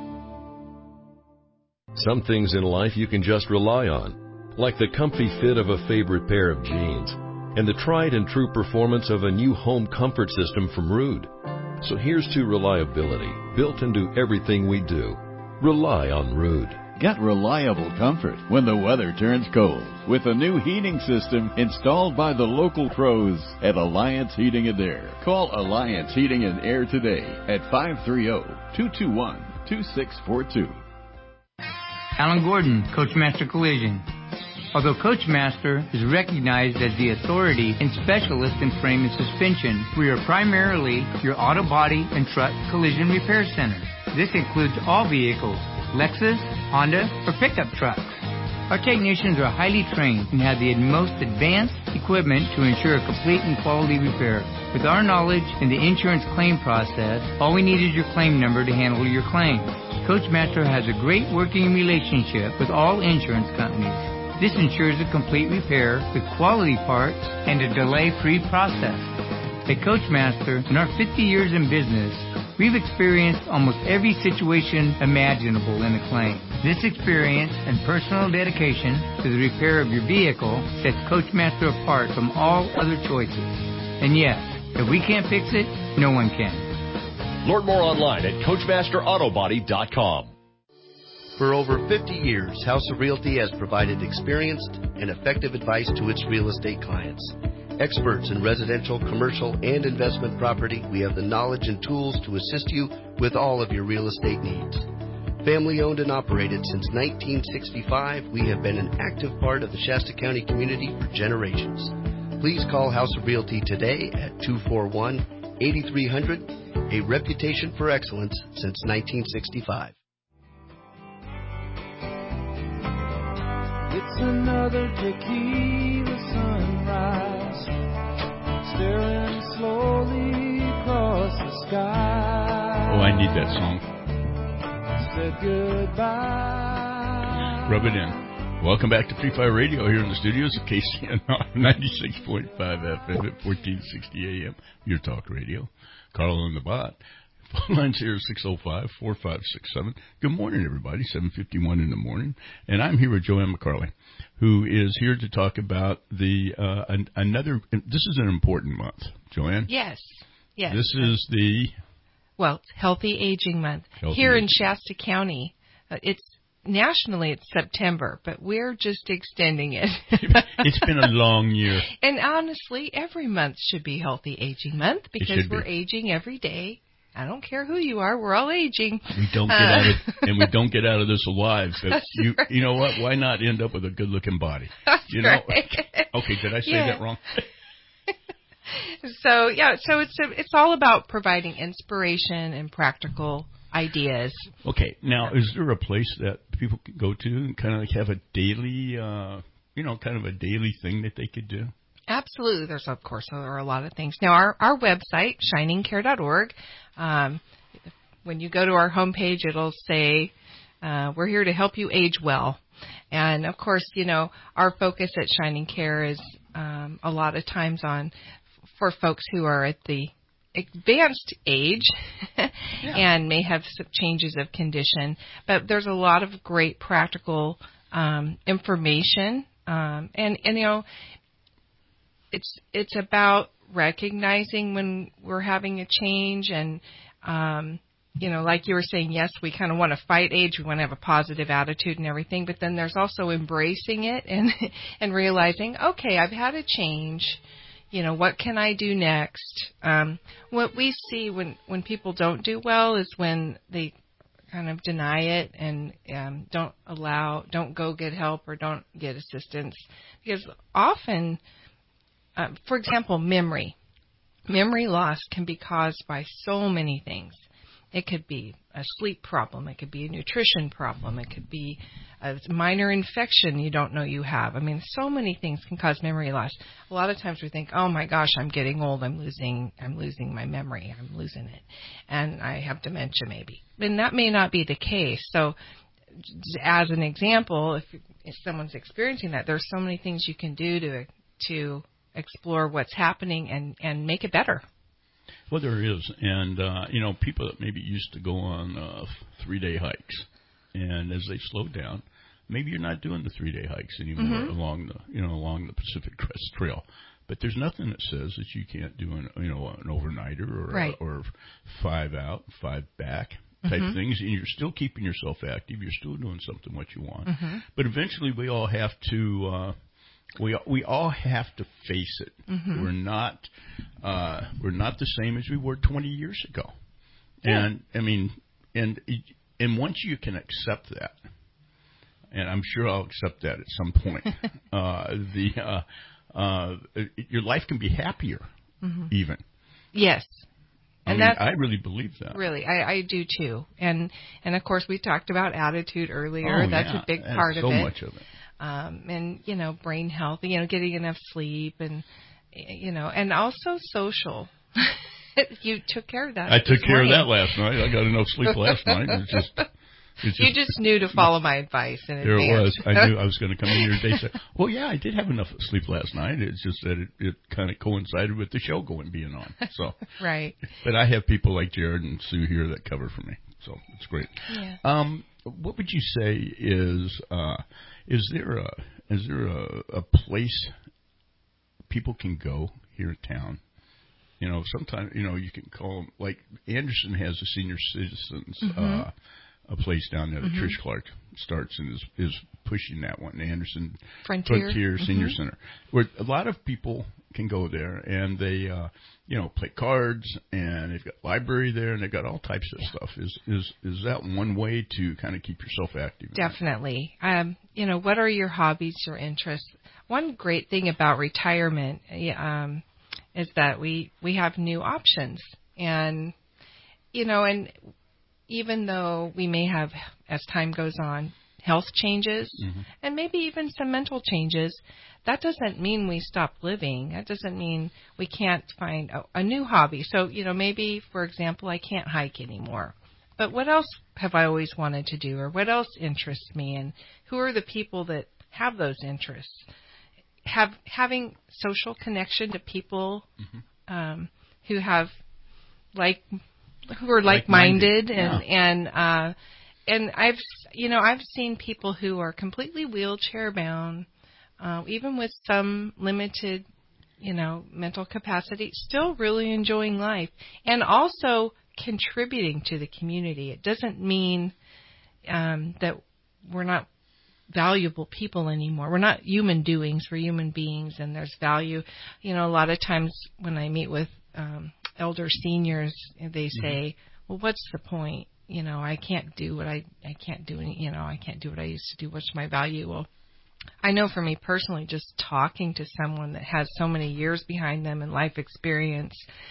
Some things in life you can just rely on, like the comfy fit of a favorite pair of jeans and the tried and true performance of a new home comfort system from Ruud. So here's to reliability, built into everything we do. Rely on Ruud. Get reliable comfort when the weather turns cold with a new heating system installed by the local pros at Alliance Heating and Air. Call Alliance Heating and Air today at 530-221-2642. Alan Gordon, Coachmaster Collision. Although Coachmaster is recognized as the authority and specialist in frame and suspension, we are primarily your auto body and truck collision repair center. This includes all vehicles, Lexus, Honda, or pickup trucks. Our technicians are highly trained and have the most advanced equipment to ensure a complete and quality repair. With our knowledge in the insurance claim process, all we need is your claim number to handle your claim. Coachmaster has a great working relationship with all insurance companies. This ensures a complete repair with quality parts and a delay-free process. At Coachmaster, in our 50 years in business, we've experienced almost every situation imaginable in a claim. This experience and personal dedication to the repair of your vehicle sets Coachmaster apart from all other choices. And yes, if we can't fix it, no one can. Learn more online at CoachmasterAutobody.com. For over 50 years, House of Realty has provided experienced and effective advice to its real estate clients. Experts in residential, commercial, and investment property, we have the knowledge and tools to assist you with all of your real estate needs. Family owned and operated since 1965, we have been an active part of the Shasta County community for generations. Please call House of Realty today at 241-8300, a reputation for excellence since 1965. It's another tequila sunrise, staring slowly across the sky. Oh, I need that song. Said goodbye. Rub it in. Welcome back to Free Fire Radio here in the studios of KCNR 96.5 FM at 1460 AM. Your talk radio. Carl and the Bot. Phone lines here 605-4567. Good morning, everybody. 7:51 in the morning. And I'm here with Joanne McCarley, who is here to talk about the another. This is an important month, Joanne. Yes. Yes. This is the... Well, it's Healthy Aging Month. Here in Shasta County, nationally it's September, but we're just extending it. It's been a long year. And honestly, every month should be Healthy Aging Month because we're aging every day. I don't care who you are, we're all aging. We don't get out of this alive. But you know what? Why not end up with a good-looking body? You know? Right. Okay, did I say that wrong? So it's all about providing inspiration and practical ideas. Okay, now is there a place that people could go to and kind of like have a daily, kind of a daily thing that they could do? Absolutely. There are a lot of things. Now, our website, shiningcare.org, when you go to our homepage, it'll say, we're here to help you age well. And, of course, our focus at Shining Care is a lot of times for folks who are at the advanced age and may have some changes of condition. But there's a lot of great practical information. It's about recognizing when we're having a change and, like you were saying, yes, we kind of want to fight age. We want to have a positive attitude and everything. But then there's also embracing it and realizing, okay, I've had a change. What can I do next? What we see when people don't do well is when they kind of deny it and don't go get help or don't get assistance. Because often... for example, memory loss can be caused by so many things. It could be a sleep problem. It could be a nutrition problem. It could be a minor infection you don't know you have. I mean, so many things can cause memory loss. A lot of times we think, oh my gosh, I'm getting old. I'm losing my memory. I'm losing it. And I have dementia maybe. And that may not be the case. So as an example, if someone's experiencing that, there's so many things you can do to explore what's happening and make it better. Well, there is. And, people that maybe used to go on 3-day hikes, and as they slow down, maybe you're not doing the 3-day hikes anymore along the Pacific Crest Trail. But there's nothing that says that you can't do an overnighter or 5 out, 5 back type things, and you're still keeping yourself active. You're still doing something what you want. But eventually we all have to... We all have to face it. We're not the same as we were 20 years ago, and and once you can accept that, and I'm sure I'll accept that at some point, your life can be happier, even. Yes. I really believe that. Really, I do too. And of course we talked about attitude earlier. That's a big part of it. So much of it. and brain health, getting enough sleep, and and also social. You took care of that. I took care of that last night. I got enough sleep last night. You just knew to follow my advice in there advance. There it was. I knew I was going to come in here today and say, well, yeah, I did have enough sleep last night. It's just that it kind of coincided with the show being on. So right. But I have people like Jared and Sue here that cover for me. So it's great. Yeah. What would you say is there a place people can go here in town? Sometimes, you can call them, like Anderson has a senior citizens, a place down there that Trish Clark starts and is pushing that one, Anderson Frontier Senior Center, where a lot of people can go there and they, play cards, and they've got library there, and they've got all types of stuff. Is that one way to kind of keep yourself active? Definitely. What are your hobbies, your interests? One great thing about retirement, is that we have new options, and and even though we may have, as time goes on, health changes and maybe even some mental changes, that doesn't mean we stop living. That doesn't mean we can't find a new hobby. So maybe, for example, I can't hike anymore, but what else have I always wanted to do, or what else interests me, and who are the people that have those interests? Having social connection to people who have who are like-minded, and I've seen people who are completely wheelchair bound, even with some limited mental capacity, still really enjoying life and also contributing to the community. It doesn't mean that we're not valuable people anymore. We're not human doings. We're human beings, and there's value. A lot of times when I meet with elder seniors, they say, well, what's the point? I can't do what I can't do. I can't do what I used to do. What's my value? Well, I know for me personally, just talking to someone that has so many years behind them and life experience,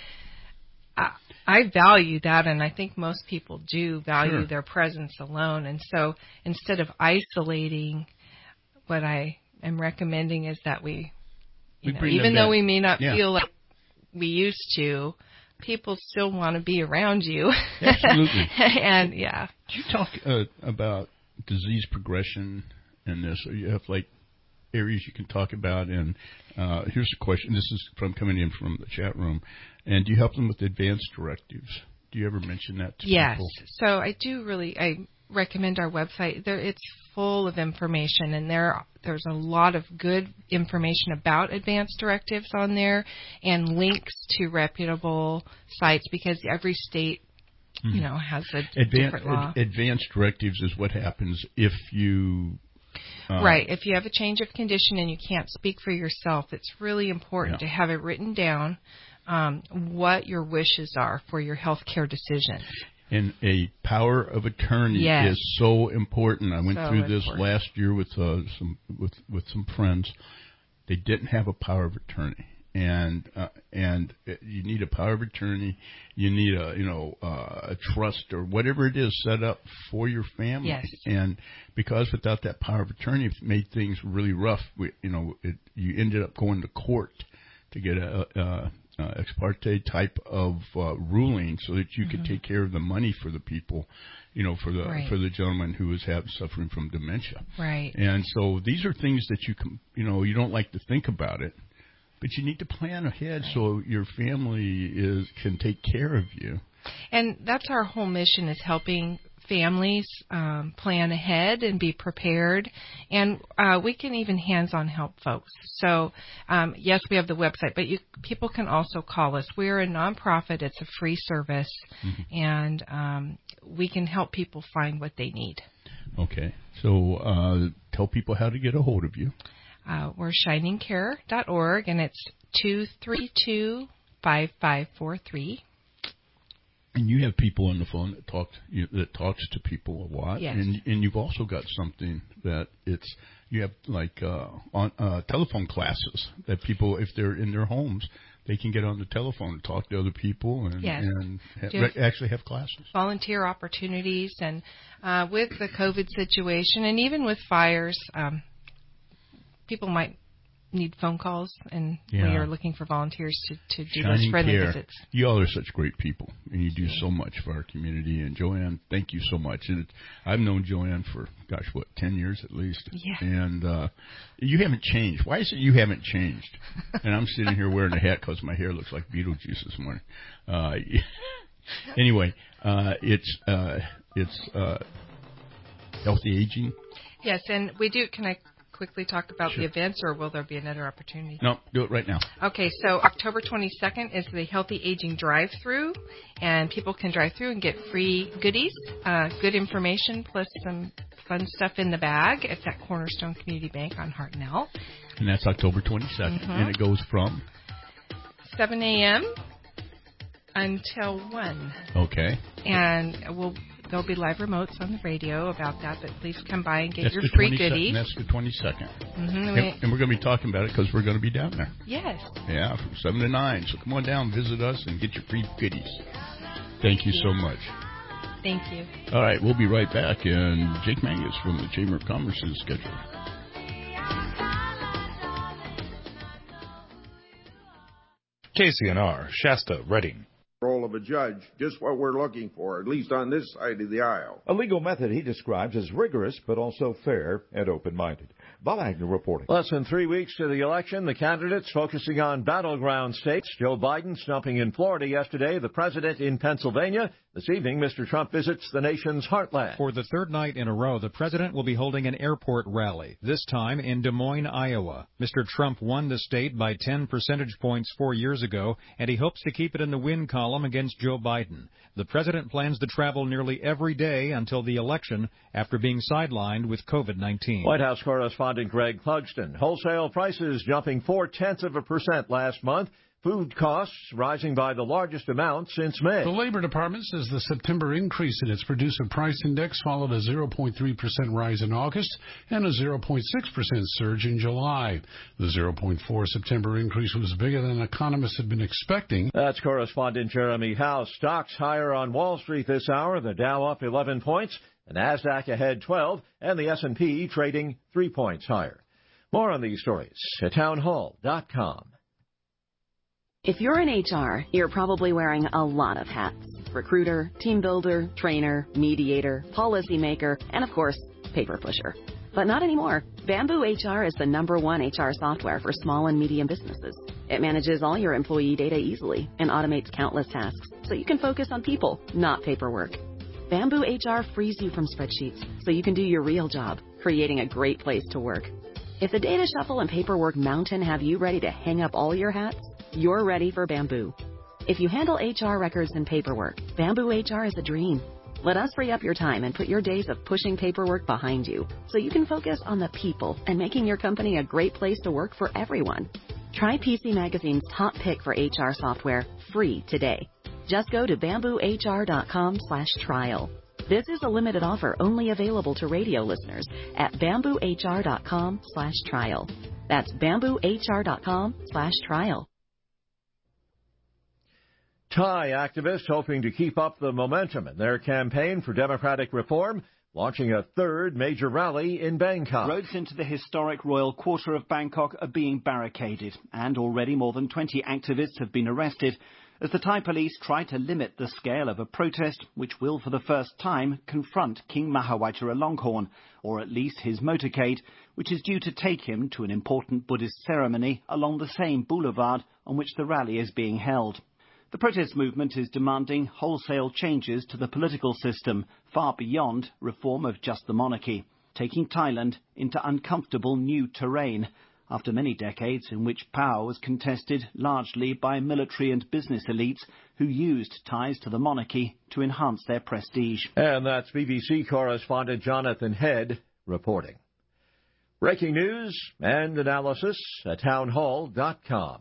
I value that, and I think most people do value their presence alone. And so instead of isolating, what I am recommending is that we even though we may not feel like we used to, people still want to be around you. Absolutely. And Do you talk about disease progression in this? Or you have areas you can talk about? And here's a question. This is coming in from the chat room. And do you help them with advanced directives? Do you ever mention that to people? Yes. So I recommend our website. It's full of information, and there's a lot of good information about advanced directives on there, and links to reputable sites, because every state has a different law. Advanced directives is what happens if you right. If you have a change of condition and you can't speak for yourself, it's really important to have it written down, what your wishes are for your health care decision. And a power of attorney is so important. I went through this last year with some friends. They didn't have a power of attorney, and you need a power of attorney. You need a trust or whatever it is set up for your family. Yes. And because without that power of attorney, it made things really rough. You ended up going to court to get a ex parte type of ruling so that you could take care of the money for the people, for the gentleman who was suffering from dementia. Right. And so these are things that you don't like to think about it, but you need to plan ahead so your family can take care of you. And that's our whole mission, is helping families plan ahead and be prepared. And we can even hands-on help folks. So, yes, we have the website, but people can also call us. We're a nonprofit. It's a free service, and we can help people find what they need. Okay. So tell people how to get a hold of you. We're shiningcare.org, and it's 232-5543. And you have people on the phone that talks to people a lot. Yes. And you've also got something that you have telephone classes that people, if they're in their homes, they can get on the telephone and talk to other people and actually have classes. Volunteer opportunities, and with the COVID situation and even with fires, people might need phone calls, and we are looking for volunteers to do those Shining friendly Care. visits. You all are such great people, and you do so much for our community. And Joanne, thank you so much. And I've known Joanne for, 10 years at least. Yeah. And you haven't changed. Why is it you haven't changed? And I'm sitting here wearing a hat because my hair looks like Beetlejuice this morning. Anyway, it's healthy aging. Yes, and we do. Can I quickly talk about the events, or will there be another opportunity? No, do it right now. Okay, so October 22nd is the Healthy Aging Drive-Thru, and people can drive through and get free goodies, good information, plus some fun stuff in the bag. It's at Cornerstone Community Bank on Hartnell. And that's October 22nd, and it goes from? 7 a.m. until 1. Okay. And there'll be live remotes on the radio about that, but please come by and get your free goodies. That's the 22nd. Mm-hmm. And we're going to be talking about it because we're going to be down there. Yes. Yeah, from 7 to 9. So come on down, visit us, and get your free goodies. Thank you so much. Thank you. All right, we'll be right back. And Jake Mangus from the Chamber of Commerce is scheduled. KCNR, Shasta, Reading. Role of a judge, just what we're looking for, at least on this side of the aisle. A legal method he describes as rigorous but also fair and open-minded. Bob Agnew reporting. Less than 3 weeks to the election, the candidates focusing on battleground states. Joe Biden stumping in Florida yesterday, the president in Pennsylvania. This evening, Mr. Trump visits the nation's heartland. For the third night in a row, the president will be holding an airport rally, this time in Des Moines, Iowa. Mr. Trump won the state by 10 percentage points 4 years ago, and he hopes to keep it in the win column against Joe Biden. The president plans to travel nearly every day until the election after being sidelined with COVID-19. White House correspondent Greg Clugston. Wholesale prices jumping 0.4% last month. Food costs rising by the largest amount since May. The Labor Department says the September increase in its Producer Price Index followed a 0.3% rise in August and a 0.6% surge in July. The 0.4 September increase was bigger than economists had been expecting. That's correspondent Jeremy House. Stocks higher on Wall Street this hour. The Dow up 11 points, the Nasdaq ahead 12, and the S&P trading 3 points higher. More on these stories at townhall.com. If you're in HR, you're probably wearing a lot of hats. Recruiter, team builder, trainer, mediator, policymaker, and of course, paper pusher. But not anymore. Bamboo HR is the #1 HR software for small and medium businesses. It manages all your employee data easily and automates countless tasks, so you can focus on people, not paperwork. Bamboo HR frees you from spreadsheets, so you can do your real job, creating a great place to work. If the data shuffle and paperwork mountain have you ready to hang up all your hats, you're ready for Bamboo. If you handle HR records and paperwork, Bamboo HR is a dream. Let us free up your time and put your days of pushing paperwork behind you so you can focus on the people and making your company a great place to work for everyone. Try PC Magazine's top pick for HR software free today. Just go to bamboohr.com/trial. This is a limited offer only available to radio listeners at bamboohr.com/trial. That's bamboohr.com/trial. Thai activists hoping to keep up the momentum in their campaign for democratic reform, launching a third major rally in Bangkok. Roads into the historic royal quarter of Bangkok are being barricaded, and already more than 20 activists have been arrested as the Thai police try to limit the scale of a protest which will for the first time confront King Maha Vajiralongkorn, or at least his motorcade, which is due to take him to an important Buddhist ceremony along the same boulevard on which the rally is being held. The protest movement is demanding wholesale changes to the political system, far beyond reform of just the monarchy, taking Thailand into uncomfortable new terrain, after many decades in which power was contested largely by military and business elites who used ties to the monarchy to enhance their prestige. And that's BBC correspondent Jonathan Head reporting. Breaking news and analysis at townhall.com.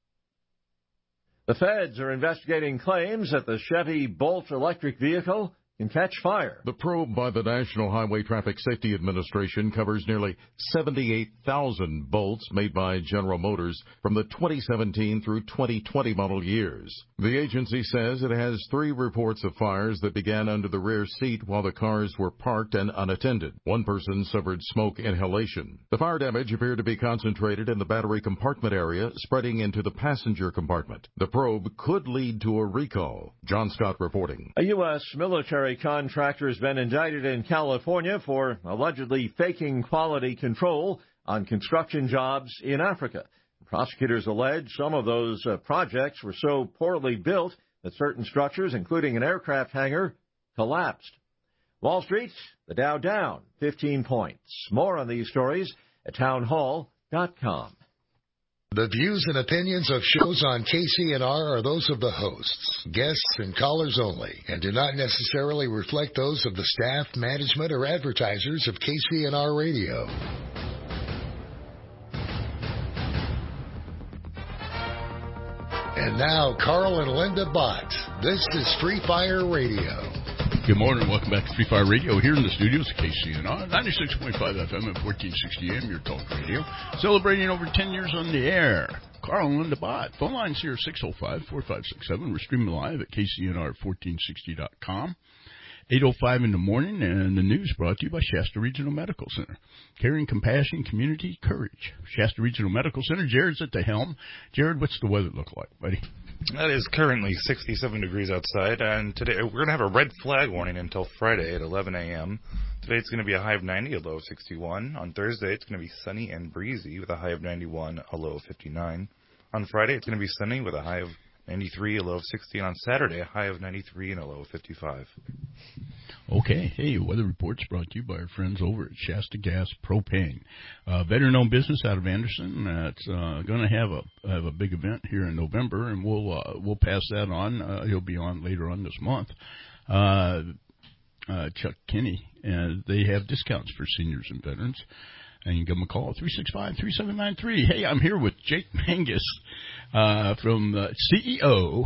The feds are investigating claims that the Chevy Bolt electric vehicle can catch fire. The probe by the National Highway Traffic Safety Administration covers nearly 78,000 bolts made by General Motors from the 2017 through 2020 model years. The agency says it has 3 reports of fires that began under the rear seat while the cars were parked and unattended. One person suffered smoke inhalation. The fire damage appeared to be concentrated in the battery compartment area, spreading into the passenger compartment. The probe could lead to a recall. John Scott reporting. A U.S. military contractor has been indicted in California for allegedly faking quality control on construction jobs in Africa. Prosecutors allege some of those projects were so poorly built that certain structures, including an aircraft hangar, collapsed. Wall Street, the Dow down 15 points. More on these stories at townhall.com. The views and opinions of shows on KCNR are those of the hosts, guests, and callers only, and do not necessarily reflect those of the staff, management, or advertisers of KCNR Radio. And now, Carl and Linda Bott. This is Free Fire Radio. Good morning. Welcome back to Free Fire Radio here in the studios of KCNR, 96.5 FM and 1460 AM, your talk radio. Celebrating over 10 years on the air. Carl and Linda Bott. Phone lines here, 605-4567. We're streaming live at KCNR1460.com. 8:05 in the morning, and the news brought to you by Shasta Regional Medical Center. Caring, compassion, community, courage. Shasta Regional Medical Center. Jared's at the helm. Jared, what's the weather look like, buddy? That is currently 67 degrees outside, and today we're going to have a red flag warning until Friday at 11 a.m. Today it's going to be a high of 90, a low of 61. On Thursday it's going to be sunny and breezy with a high of 91, a low of 59. On Friday it's going to be sunny with a high of 93, a low of 60, and on Saturday a high of 93 and a low of 55. Okay. Hey, weather reports brought to you by our friends over at Shasta Gas Propane. Better-known business out of Anderson. It's going to have a big event here in November, and we'll pass that on. He'll be on later on this month. Chuck Kinney, and they have discounts for seniors and veterans. And you can give them a call, 365-3793. Hey, I'm here with Jake Mangus from the CEO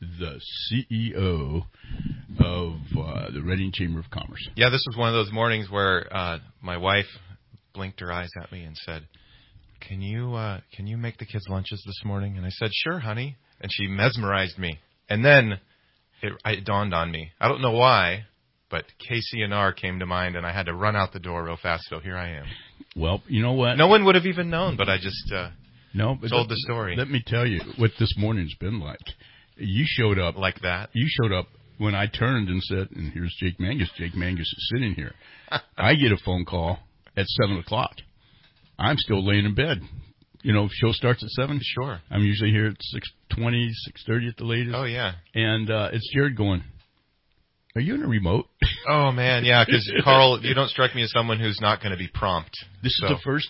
of the Reading Chamber of Commerce. Yeah, this was one of those mornings where my wife blinked her eyes at me and said, "Can you make the kids' lunches this morning?" And I said, "Sure, honey." And she mesmerized me. And then it dawned on me. I don't know why, but KCNR came to mind, and I had to run out the door real fast, so here I am. Well, you know what? No one would have even known, but I just told the story. Let me tell you what this morning's been like. You showed up. Like that? You showed up when I turned and said, and here's Jake Mangus. Jake Mangus is sitting here. I get a phone call at 7 o'clock. I'm still laying in bed. You know, show starts at 7. Sure. I'm usually here at 6:20, 6:30 at the latest. Oh, yeah. And it's Jared going, "Are you in a remote?" Oh, man, yeah, because, Carl, you don't strike me as someone who's not going to be prompt. This is the first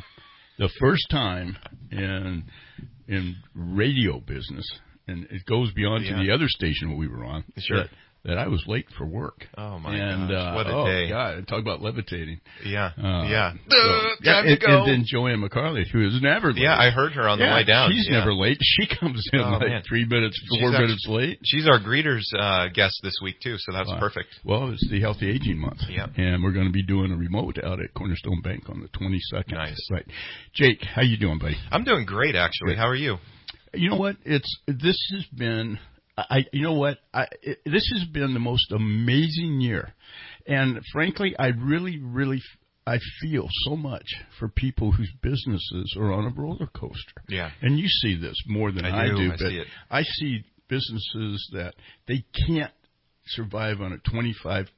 time in radio business, and it goes beyond to the other station we were on, sure, that I was late for work. Oh, my gosh, what a day. Oh, God, talk about levitating. Yeah, time to go. And then Joanne McCarley, who is never late. Yeah, I heard her on the way down. She's never late. She comes in 3 minutes, 4 minutes late. She's our greeters guest this week, too, so that's perfect. Well, it's the Healthy Aging Month. Yeah. And we're going to be doing a remote out at Cornerstone Bank on the 22nd. Nice. Right. Jake, how you doing, buddy? I'm doing great, actually. How are you? You know what? This has been the most amazing year. And frankly, I feel so much for people whose businesses are on a roller coaster. Yeah. And you see this more than I do. I see it. I see businesses that they can't survive on a 25%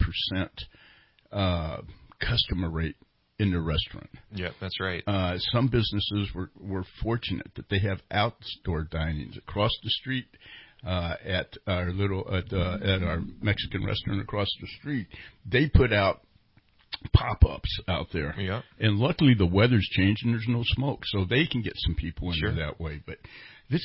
customer rate in the restaurant. Yeah, that's right. Some businesses were fortunate that they have outdoor dinings across the street. At our Mexican restaurant across the street, they put out pop-ups out there. Yeah. And luckily the weather's changed and there's no smoke, so they can get some people in there that way. But this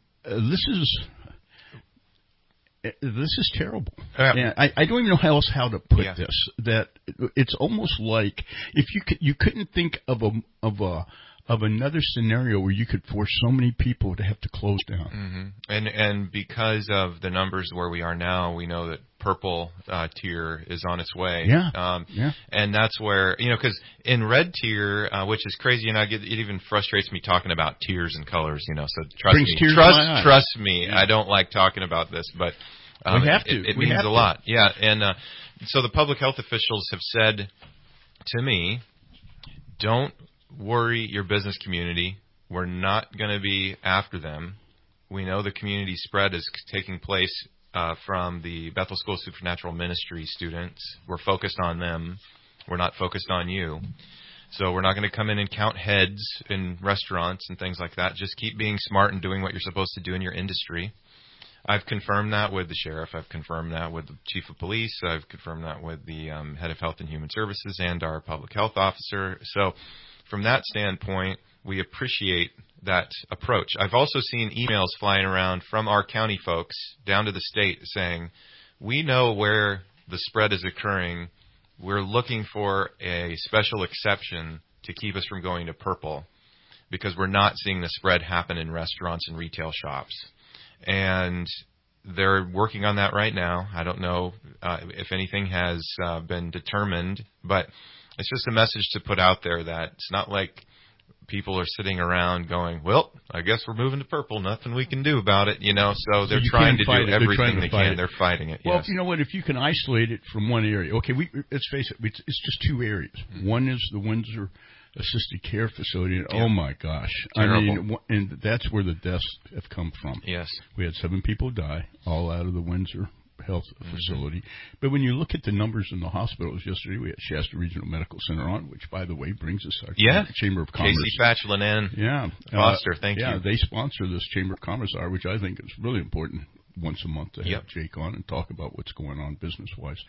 is terrible. And I don't even know how to put this. That it's almost like if you couldn't think of of another scenario where you could force so many people to have to close down. Mm-hmm. And because of the numbers where we are now, we know that purple tier is on its way. Yeah. And that's where, because in red tier, which is crazy, it even frustrates me talking about tiers and colors, so trust me, I don't like talking about this, but we have to. It means a lot. Yeah. And so the public health officials have said to me, don't worry your business community. We're not going to be after them. We know the community spread is taking place from the Bethel School of Supernatural Ministry students. We're focused on them. We're not focused on you. So we're not going to come in and count heads in restaurants and things like that. Just keep being smart and doing what you're supposed to do in your industry. I've confirmed that with the sheriff. I've confirmed that with the chief of police. I've confirmed that with the head of health and human services and our public health officer. So from that standpoint, we appreciate that approach. I've also seen emails flying around from our county folks down to the state saying, we know where the spread is occurring. We're looking for a special exception to keep us from going to purple because we're not seeing the spread happen in restaurants and retail shops. And they're working on that right now. I don't know if anything has been determined, but it's just a message to put out there that it's not like people are sitting around going, well, I guess we're moving to purple. Nothing we can do about it, So they're trying to do everything they can. They're fighting it. Well, yes. You know what? If you can isolate it from one area. Okay, let's face it. It's just two areas. Mm-hmm. One is the Windsor Assisted Care Facility, and oh my gosh. Terrible. And that's where the deaths have come from. Yes. We had 7 people die, all out of the Windsor Health Facility. But when you look at the numbers in the hospitals yesterday, we had Shasta Regional Medical Center on, which, by the way, brings us our Chamber of Commerce. Casey Fatchlin and Foster, thank you. Yeah, they sponsor this Chamber of Commerce hour, which I think is really important once a month to have Jake on and talk about what's going on business-wise.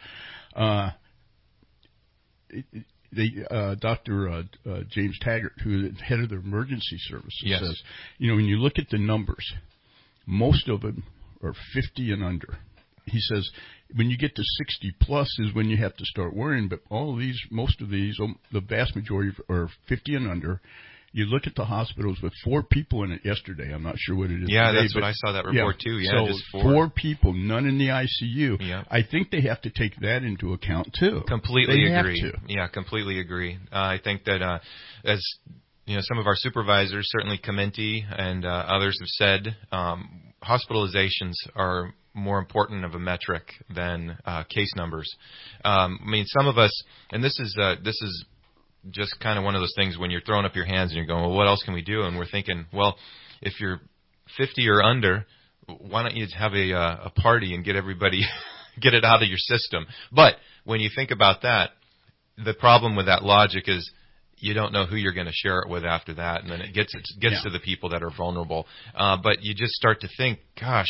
Dr. James Taggart, who is head of the emergency services, says, when you look at the numbers, most of them are 50 and under. He says when you get to 60 plus is when you have to start worrying, but most of these, the vast majority are 50 and under. You look at the hospitals with 4 people in it yesterday. I'm not sure what it is. Yeah, today, that's what I saw that report too. Yeah, so just 4 people, none in the ICU. Yeah. I think they have to take that into account too. Completely agree. Have to. Yeah, completely agree. I think that as some of our supervisors, certainly Comenti and others have said, hospitalizations are more important of a metric than case numbers. Some of us, and this is just kind of one of those things when you're throwing up your hands and you're going, well, what else can we do? And we're thinking, well, if you're 50 or under, why don't you have a party and get everybody, get it out of your system? But when you think about that, the problem with that logic is you don't know who you're going to share it with after that, and then it gets to the people that are vulnerable. But you just start to think, gosh,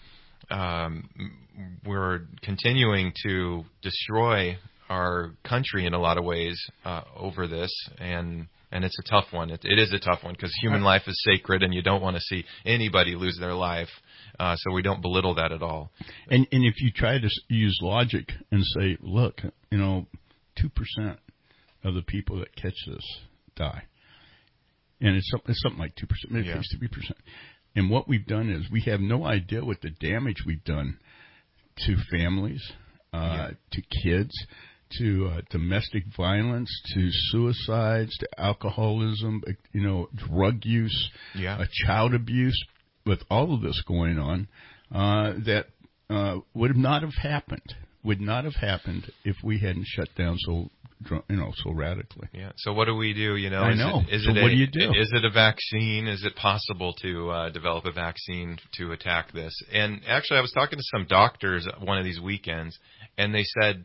we're continuing to destroy our country in a lot of ways over this, and it's a tough one. It is a tough one because human life is sacred, and you don't want to see anybody lose their life. So we don't belittle that at all. And if you try to use logic and say, look, 2% of the people that catch this die, and it's something like 2%, maybe 3%. And what we've done is we have no idea what the damage we've done to families, to kids, to domestic violence, to suicides, to alcoholism, drug use, child abuse. With all of this going on, that would not have happened if we hadn't shut down so radically. Yeah. So what do we do? I know. What do you do? Is it a vaccine? Is it possible to develop a vaccine to attack this? And actually, I was talking to some doctors one of these weekends, and they said,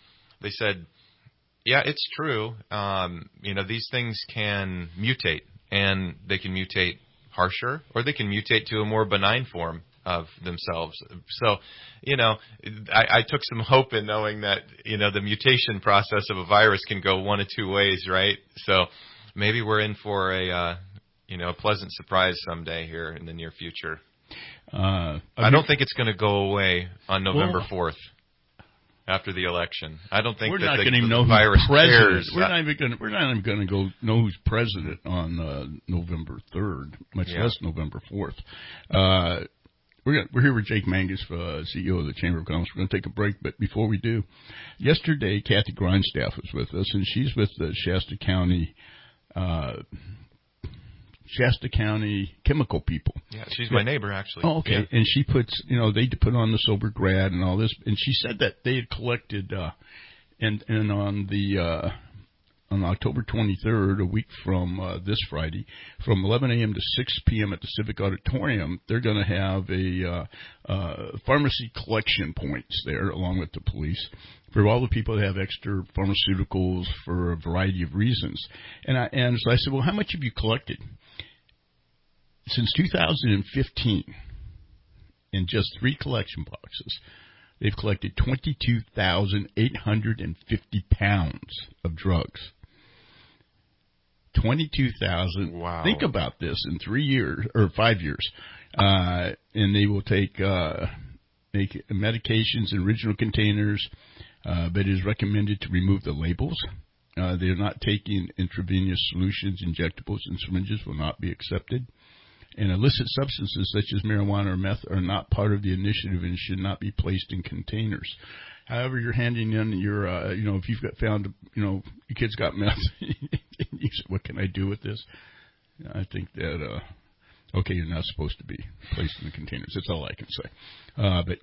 yeah, it's true. These things can mutate, and they can mutate harsher, or they can mutate to a more benign form of themselves. So, I took some hope in knowing that, the mutation process of a virus can go one of 2 ways, right? So maybe we're in for a pleasant surprise someday here in the near future. I don't think it's going to go away on November 4th. after the election. I don't think we're that not the going to know virus who's president. cares. We're not even going to go know who's president on November 3rd, much less November 4th. We're here with Jake Mangus, CEO of the Chamber of Commerce. We're going to take a break, but before we do, yesterday Kathy Grindstaff was with us, and she's with the Shasta County chemical people. Yeah, she's my neighbor, actually. Oh, okay. Yeah. And she puts, they put on the Sober Grad and all this, and she said that they had collected, and on October 23rd, a week from this Friday, from 11 a.m. to 6 p.m. at the Civic Auditorium, they're going to have a pharmacy collection points there, along with the police, for all the people that have extra pharmaceuticals for a variety of reasons. And so I said, well, how much have you collected? Since 2015, in just 3 collection boxes, they've collected 22,850 pounds of drugs. 22,000. Wow. Think about this in 3 years or 5 years. And they will take medications in original containers, but it is recommended to remove the labels. They're not taking intravenous solutions, injectables, and syringes will not be accepted. And illicit substances such as marijuana or meth are not part of the initiative and should not be placed in containers. However, you're handing in your, if you've found, your kid's got meth, you say, what can I do with this? I think that, you're not supposed to be placed in the containers. That's all I can say. But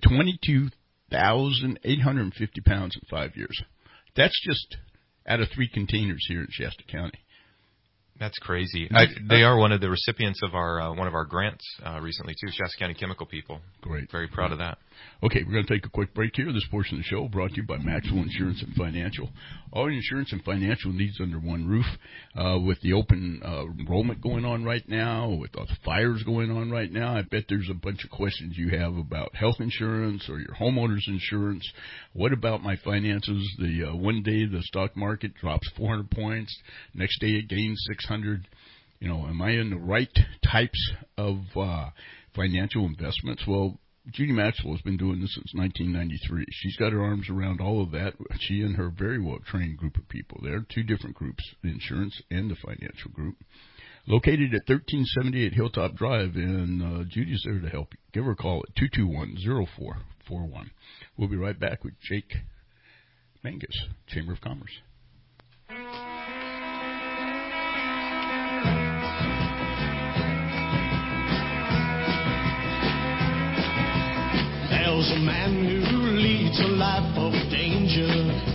22,850 pounds in 5 years. That's just out of 3 containers here in Shasta County. That's crazy. They are one of the recipients of our one of our grants recently, too, Shasta County Chemical People. Great. Very proud of that. Okay, we're going to take a quick break here. This portion of the show brought to you by Maxwell Insurance and Financial. All your insurance and financial needs under one roof. With the open enrollment going on right now, with all the fires going on right now, I bet there's a bunch of questions you have about health insurance or your homeowner's insurance. What about my finances? One day the stock market drops 400 points. Next day it gains 600. Am I in the right types of financial investments? Well, Judy Maxwell has been doing this since 1993. She's got her arms around all of that. She and her very well-trained group of people. There are 2 different groups, the insurance and the financial group. Located at 1378 Hilltop Drive, and Judy's there to help you. Give her a call at 221-0441. We'll be right back with Jake Mangus, Chamber of Commerce. There's a man who leads a life of danger.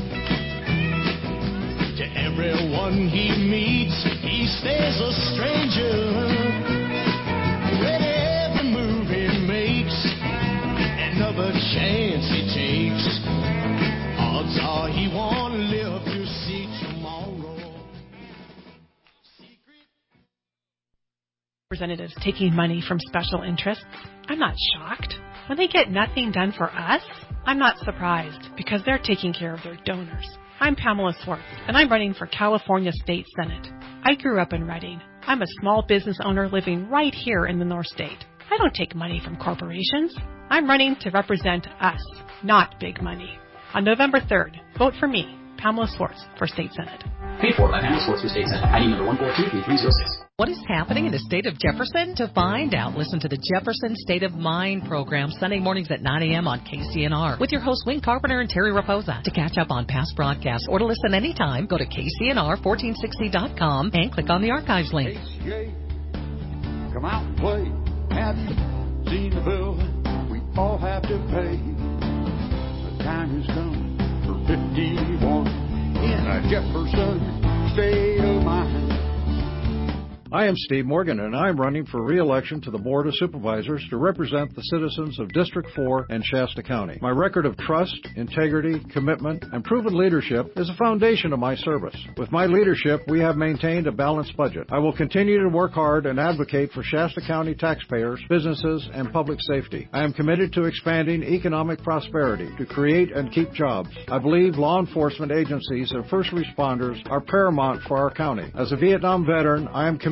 To everyone he meets, he stays a stranger. With every move he makes, another chance he takes, odds are he won't live to see tomorrow. Representatives taking money from special interests. I'm not shocked. When they get nothing done for us, I'm not surprised because they're taking care of their donors. I'm Pamela Swartz, and I'm running for California State Senate. I grew up in Redding. I'm a small business owner living right here in the North State. I don't take money from corporations. I'm running to represent us, not big money. On November 3rd, vote for me, Pamela Swartz, for State Senate. Paid for by Pamela Swartz for State Senate. ID number 1423306. What is happening in the state of Jefferson? To find out, listen to the Jefferson State of Mind program Sunday mornings at 9 a.m. on KCNR with your hosts Wayne Carpenter and Terry Raposa. To catch up on past broadcasts or to listen anytime, go to KCNR1460.com and click on the archives link. HJ, come out and play. Have you seen the bill we all have to pay? The time has come for 51 in a Jefferson State of Mind. I am Steve Morgan, and I'm running for re-election to the Board of Supervisors to represent the citizens of District 4 and Shasta County. My record of trust, integrity, commitment, and proven leadership is a foundation of my service. With my leadership, we have maintained a balanced budget. I will continue to work hard and advocate for Shasta County taxpayers, businesses, and public safety. I am committed to expanding economic prosperity to create and keep jobs. I believe law enforcement agencies and first responders are paramount for our county. As a Vietnam veteran, I am committed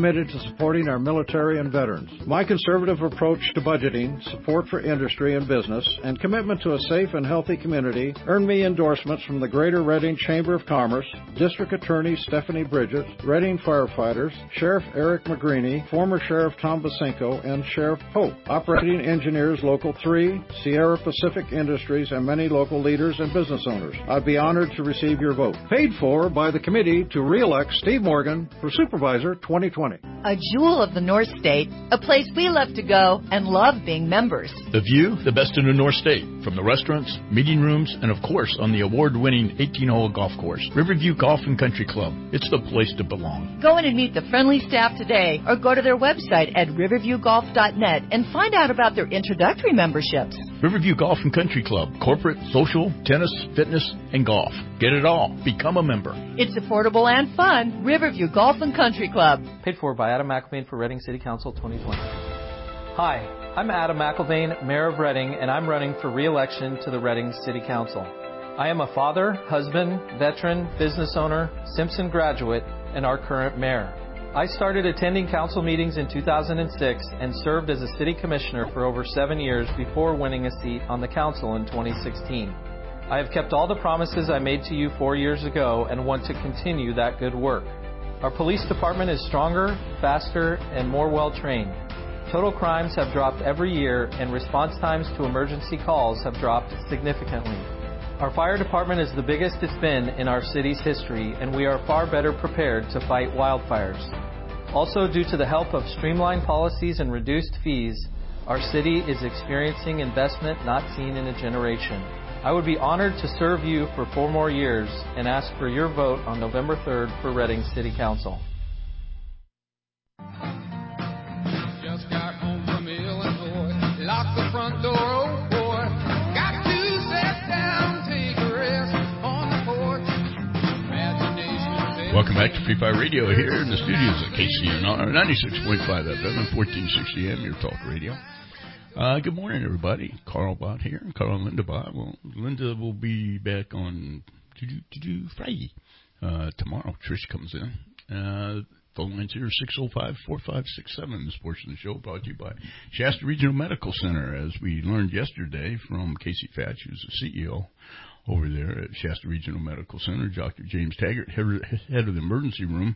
committed to supporting our military and veterans. My conservative approach to budgeting, support for industry and business, and commitment to a safe and healthy community earned me endorsements from the Greater Reading Chamber of Commerce, District Attorney Stephanie Bridget, Reading firefighters, Sheriff Eric McGreeny, former Sheriff Tom Basinko, and Sheriff Pope, Operating Engineers Local 3, Sierra Pacific Industries, and many local leaders and business owners. I'd be honored to receive your vote. Paid for by the committee to re-elect Steve Morgan for Supervisor 2020. A jewel of the North State, a place we love to go and love being members. The view, the best in the North State, from the restaurants, meeting rooms, and of course on the award-winning 18-hole golf course. Riverview Golf and Country Club. It's the place to belong. Go in and meet the friendly staff today or go to their website at riverviewgolf.net and find out about their introductory memberships. Riverview Golf and Country Club. Corporate, social, tennis, fitness, and golf. Get it all. Become a member. It's affordable and fun. Riverview Golf and Country Club. Paid for by Adam McElvain for Reading City Council 2020. Hi, I'm Adam McElvain, Mayor of Reading, and I'm running for re-election to the Reading City Council. I am a father, husband, veteran, business owner, Simpson graduate, and our current mayor. I started attending council meetings in 2006 and served as a city commissioner for over 7 years before winning a seat on the council in 2016. I have kept all the promises I made to you 4 years ago and want to continue that good work. Our police department is stronger, faster, and more well-trained. Total crimes have dropped every year, and response times to emergency calls have dropped significantly. Our fire department is the biggest it's been in our city's history, and we are far better prepared to fight wildfires. Also, due to the help of streamlined policies and reduced fees, our city is experiencing investment not seen in a generation. I would be honored to serve you for 4 more years and ask for your vote on November 3rd for Reading City Council. Just got home from Illinois, locked the front door, oh boy. Got to sit down, take a rest on the porch. Imagination. Welcome back to Free Fire Radio here in the studios at KCNR 96.5 FM and 1460 AM, your talk radio. Good morning, everybody. Carl Bott here. Carl and Linda Bott. Well, Linda will be back on Friday. Tomorrow, Trish comes in. Phone lines here 605-4567. This portion of the show brought to you by Shasta Regional Medical Center, as we learned yesterday from Casey Fatch, who's the CEO over there at Shasta Regional Medical Center, Dr. James Taggart, head of the emergency room.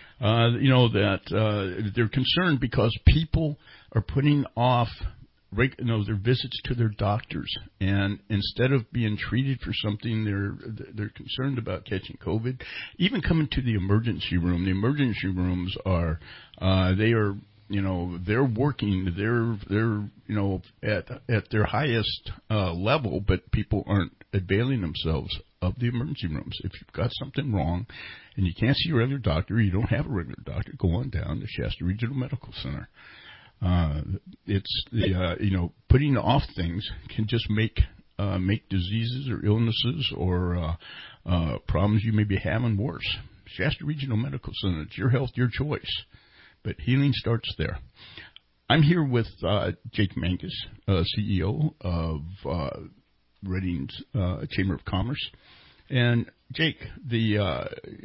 That they're concerned because people are putting off their visits to their doctors, and instead of being treated for something, they're concerned about catching COVID. Even coming to the emergency room, the emergency rooms are they're working, they're at their highest level, but people aren't availing themselves of the emergency rooms. If you've got something wrong and you can't see your regular doctor, you don't have a regular doctor, go on down to Shasta Regional Medical Center. It's putting off things can just make diseases or illnesses or problems you may be having worse. Shasta Regional Medical Center, it's your health, your choice, but healing starts there. I'm here with Jake Mankus, CEO of Reading's Chamber of Commerce, and Jake, a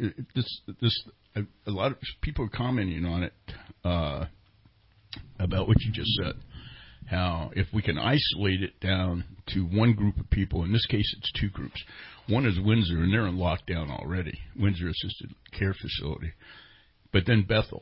lot of people are commenting on it. About what you just said, how if we can isolate it down to one group of people, in this case it's 2 groups. One is Windsor, and they're in lockdown already, Windsor Assisted Care Facility. But then Bethel.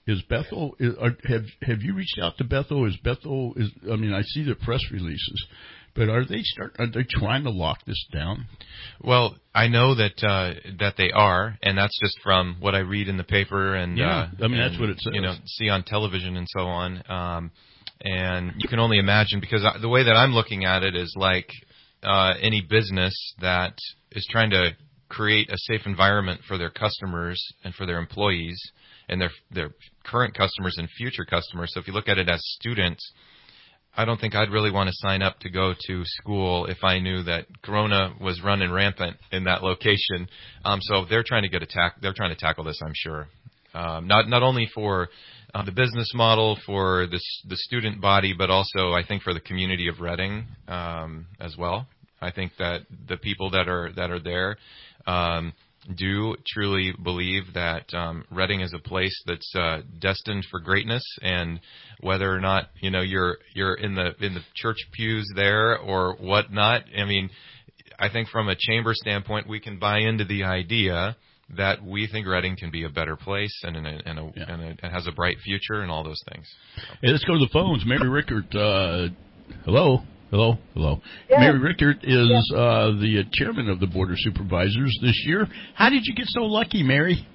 Have you reached out to Bethel? I see the press releases, but are they trying to lock this down? Well, I know that they are, and that's just from what I read in the paper and that's what it says. See on television and so on. And you can only imagine, because the way that I'm looking at it is like any business that is trying to create a safe environment for their customers and for their employees and their current customers and future customers. So if you look at it as students, I don't think I'd really want to sign up to go to school if I knew that Corona was running rampant in that location. So they're trying to they're trying to tackle this, I'm sure. Not only for the business model, for the student body, but also I think for the community of Reading as well. I think that the people that are there, do truly believe that Reading is a place that's destined for greatness, and whether or not you're in the church pews there or whatnot. I mean, I think from a chamber standpoint, we can buy into the idea that we think Reading can be a better place and it has a bright future and all those things. Hey, let's go to the phones. Mary Rickert, hello. Yes. Mary Rickert is the chairman of the Board of Supervisors this year. How did you get so lucky, Mary?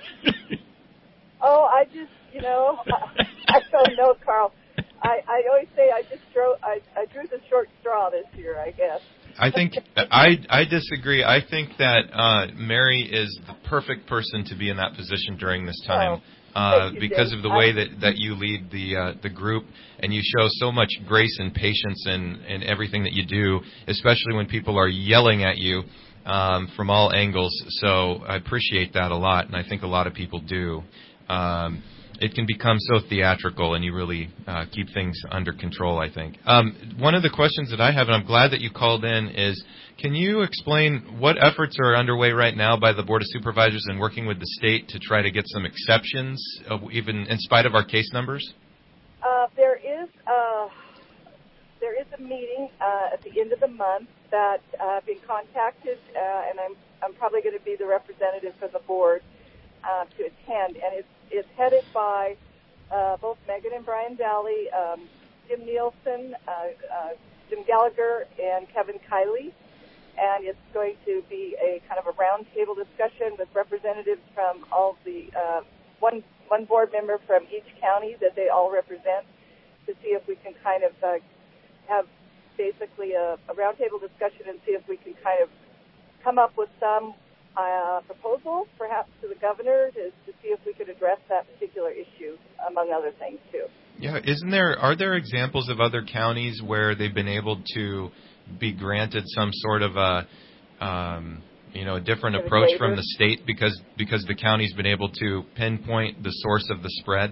I just, I don't know, Carl. I always say I drew the short straw this year, I guess. I think I disagree. I think that Mary is the perfect person to be in that position during this time. Because of the way that you lead the group, and you show so much grace and patience in everything that you do, especially when people are yelling at you from all angles. So I appreciate that a lot, and I think a lot of people do. It can become so theatrical, and you really keep things under control, I think. One of the questions that I have, and I'm glad that you called in, is can you explain what efforts are underway right now by the Board of Supervisors in working with the state to try to get some exceptions, even in spite of our case numbers? There is a meeting at the end of the month that I've been contacted, and I'm probably going to be the representative for the board to attend, and it's headed by both Megan and Brian Daly, Jim Nielsen, Jim Gallagher, and Kevin Kiley. And it's going to be a kind of a roundtable discussion with representatives from all the one board member from each county that they all represent, to see if we can kind of have basically a roundtable discussion and see if we can kind of come up with some proposals, perhaps to the governor, to see if we could address that particular issue, among other things too. Yeah, are there examples of other counties where they've been able to be granted some sort of a different approach from the state because the county's been able to pinpoint the source of the spread?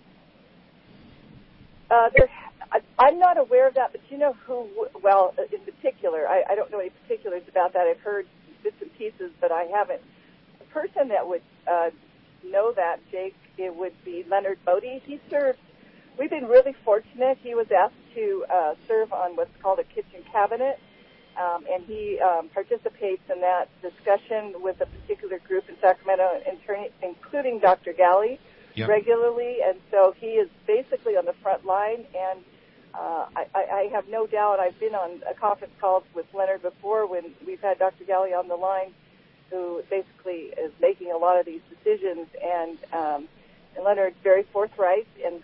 I'm not aware of that, but you know who? Well, in particular, I don't know any particulars about that. I've heard bits and pieces, but I haven't. The person that would know that, Jake, it would be Leonard Bodie. He served. We've been really fortunate. He was asked to serve on what's called a kitchen cabinet, and he participates in that discussion with a particular group in Sacramento, including Dr. Galley, regularly. And so he is basically on the front line, and I have no doubt. I've been on a conference calls with Leonard before when we've had Dr. Galley on the line, who basically is making a lot of these decisions, and Leonard's very forthright and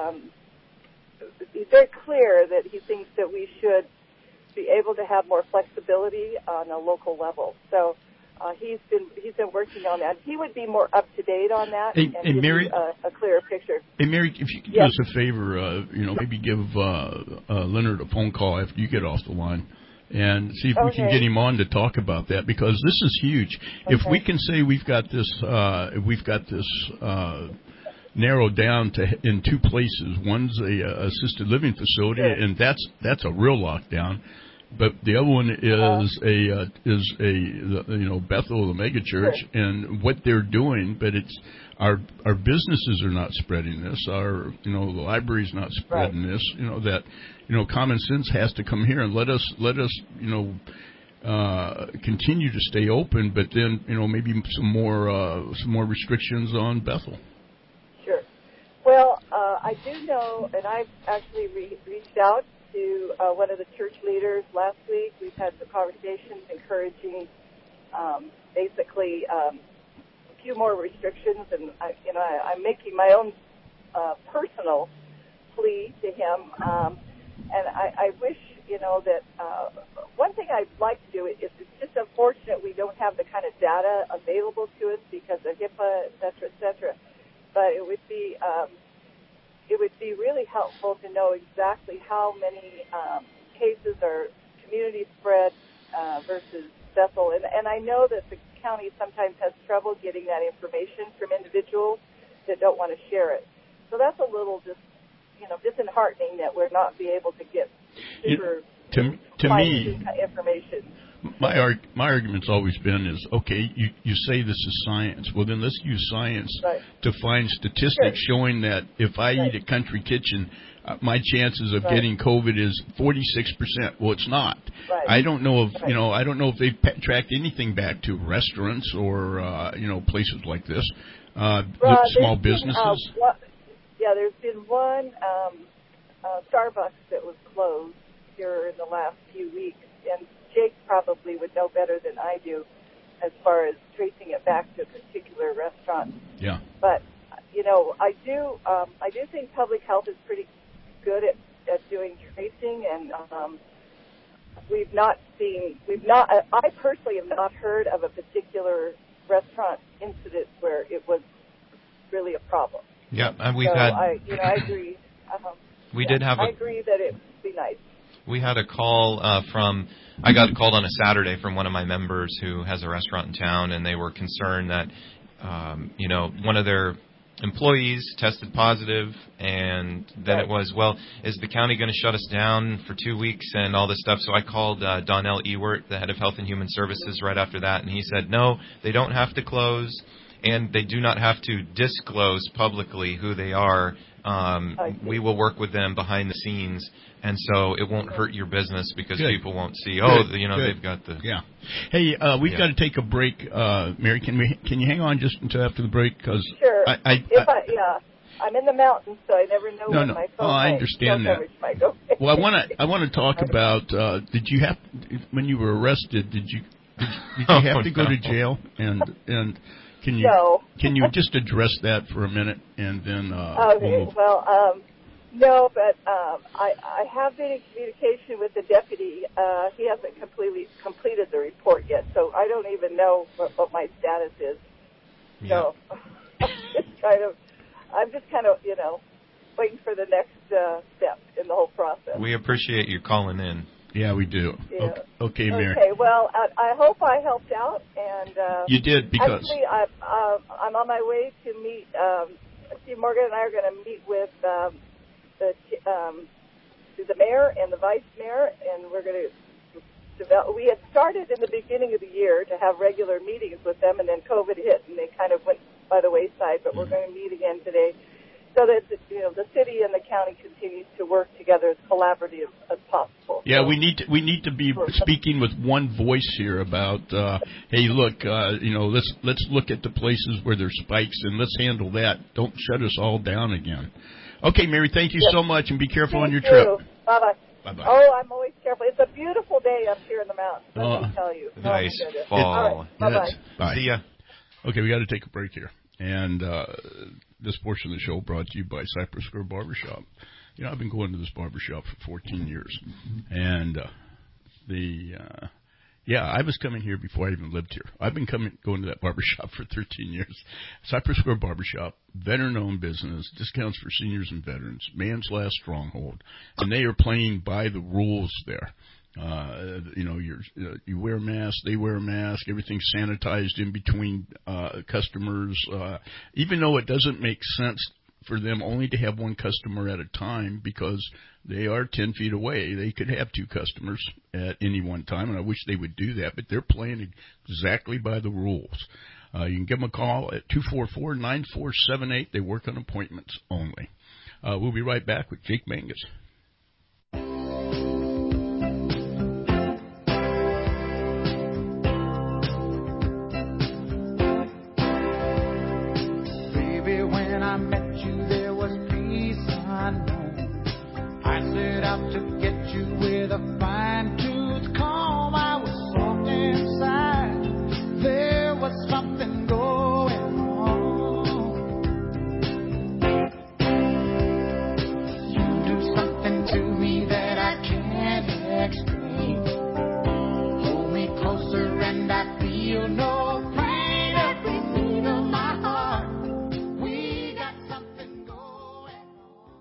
he's very clear that he thinks that we should be able to have more flexibility on a local level. So he's been working on that. He would be more up to date on that and give Mary, you a clearer picture. Hey, Mary, if you could do us a favor, maybe give Leonard a phone call after you get off the line, and see if we can get him on to talk about that, because this is huge. Okay. If we can say we've got this narrowed down to in two places. One's a assisted living facility, and that's a real lockdown. But the other one is Bethel, the mega church, and what they're doing. But it's our businesses are not spreading this. The library's not spreading this. Common sense has to come here and let us continue to stay open. But then maybe some more restrictions on Bethel. Sure. Well, I do know, and I've actually reached out to one of the church leaders last week. We've had some conversations encouraging basically a few more restrictions, and I'm making my own personal plea to him. And I wish, that one thing I'd like to do is it's just unfortunate we don't have the kind of data available to us because of HIPAA, et cetera, but it would be really helpful to know exactly how many cases are community spread versus Bethel. And I know that the county sometimes has trouble getting that information from individuals that don't want to share it. So that's a little disheartening that we're not be able to get super to me information. My argument's always been is, okay, you say this is science. Well, then let's use science to find statistics showing that if I eat at Country Kitchen, my chances of getting COVID is 46%. Well, it's not. I don't know if I don't know if they've tracked anything back to restaurants or places like this, small businesses. There's been one Starbucks that was closed here in the last few weeks, and Jake probably would know better than I do as far as tracing it back to a particular restaurant. Yeah. But I do think public health is pretty good at doing tracing, and I personally have not heard of a particular restaurant incident where it was really a problem. Yeah, and we've had. I agree. I agree that it would be nice. We had a call I got called on a Saturday from one of my members who has a restaurant in town, and they were concerned that, one of their employees tested positive, and then it was, well, is the county going to shut us down for 2 weeks and all this stuff? So I called Donnell Ewert, the head of Health and Human Services, right after that, and he said, no, they don't have to close, and they do not have to disclose publicly who they are. We will work with them behind the scenes, and so it won't hurt your business because people won't see. They've got the. Yeah. Hey, we've got to take a break, Mary. Can you hang on just until after the break? Cause sure. I'm in the mountains, so I never know when my phone. I understand that. Well, I want to talk about. Did you have when you were arrested? Did you have to go to jail and Can you just address that for a minute and then? Okay. No, but I have been in communication with the deputy. He hasn't completed the report yet, so I don't even know what my status is. Yeah. So I'm just kind of waiting for the next step in the whole process. We appreciate you calling in. Yeah, we do. Yeah. Okay, Mary. Okay, well, I hope I helped out. And you did, because... Actually, I'm on my way to meet... Steve Morgan and I are going to meet with the mayor and the vice mayor, and we're going to develop... We had started in the beginning of the year to have regular meetings with them, and then COVID hit, and they kind of went by the wayside, but we're going to meet again today, so that the city and the county continues to work together as collaborative as possible. Yeah, we need to be speaking with one voice here about hey, look, let's look at the places where there's spikes and let's handle that. Don't shut us all down again. Okay, Mary, thank you so much, and be careful on your trip. Bye bye. Bye-bye. Oh, I'm always careful. It's a beautiful day up here in the mountains, let me tell you. Nice fall. All right, bye-bye. Bye. See ya. Okay, we got to take a break here. And this portion of the show brought to you by Cypress Square Barbershop. I've been going to this barbershop for 14 years. And I was coming here before I even lived here. I've been going to that barbershop for 13 years. Cypress Square Barbershop, veteran-owned business, discounts for seniors and veterans, man's last stronghold. And they are playing by the rules there. You wear a mask, they wear a mask, everything's sanitized in between customers, even though it doesn't make sense for them only to have one customer at a time because they are 10 feet away. They could have two customers at any one time, and I wish they would do that, but they're playing exactly by the rules. You can give them a call at 244-9478. They work on appointments only. We'll be right back with Jake Mangus. To get you with a fine-tooth comb, I was soft inside. There was something going on. You do something to me that I can't explain. Hold me closer and I feel no pain. Every beat of my heart, we got something going on.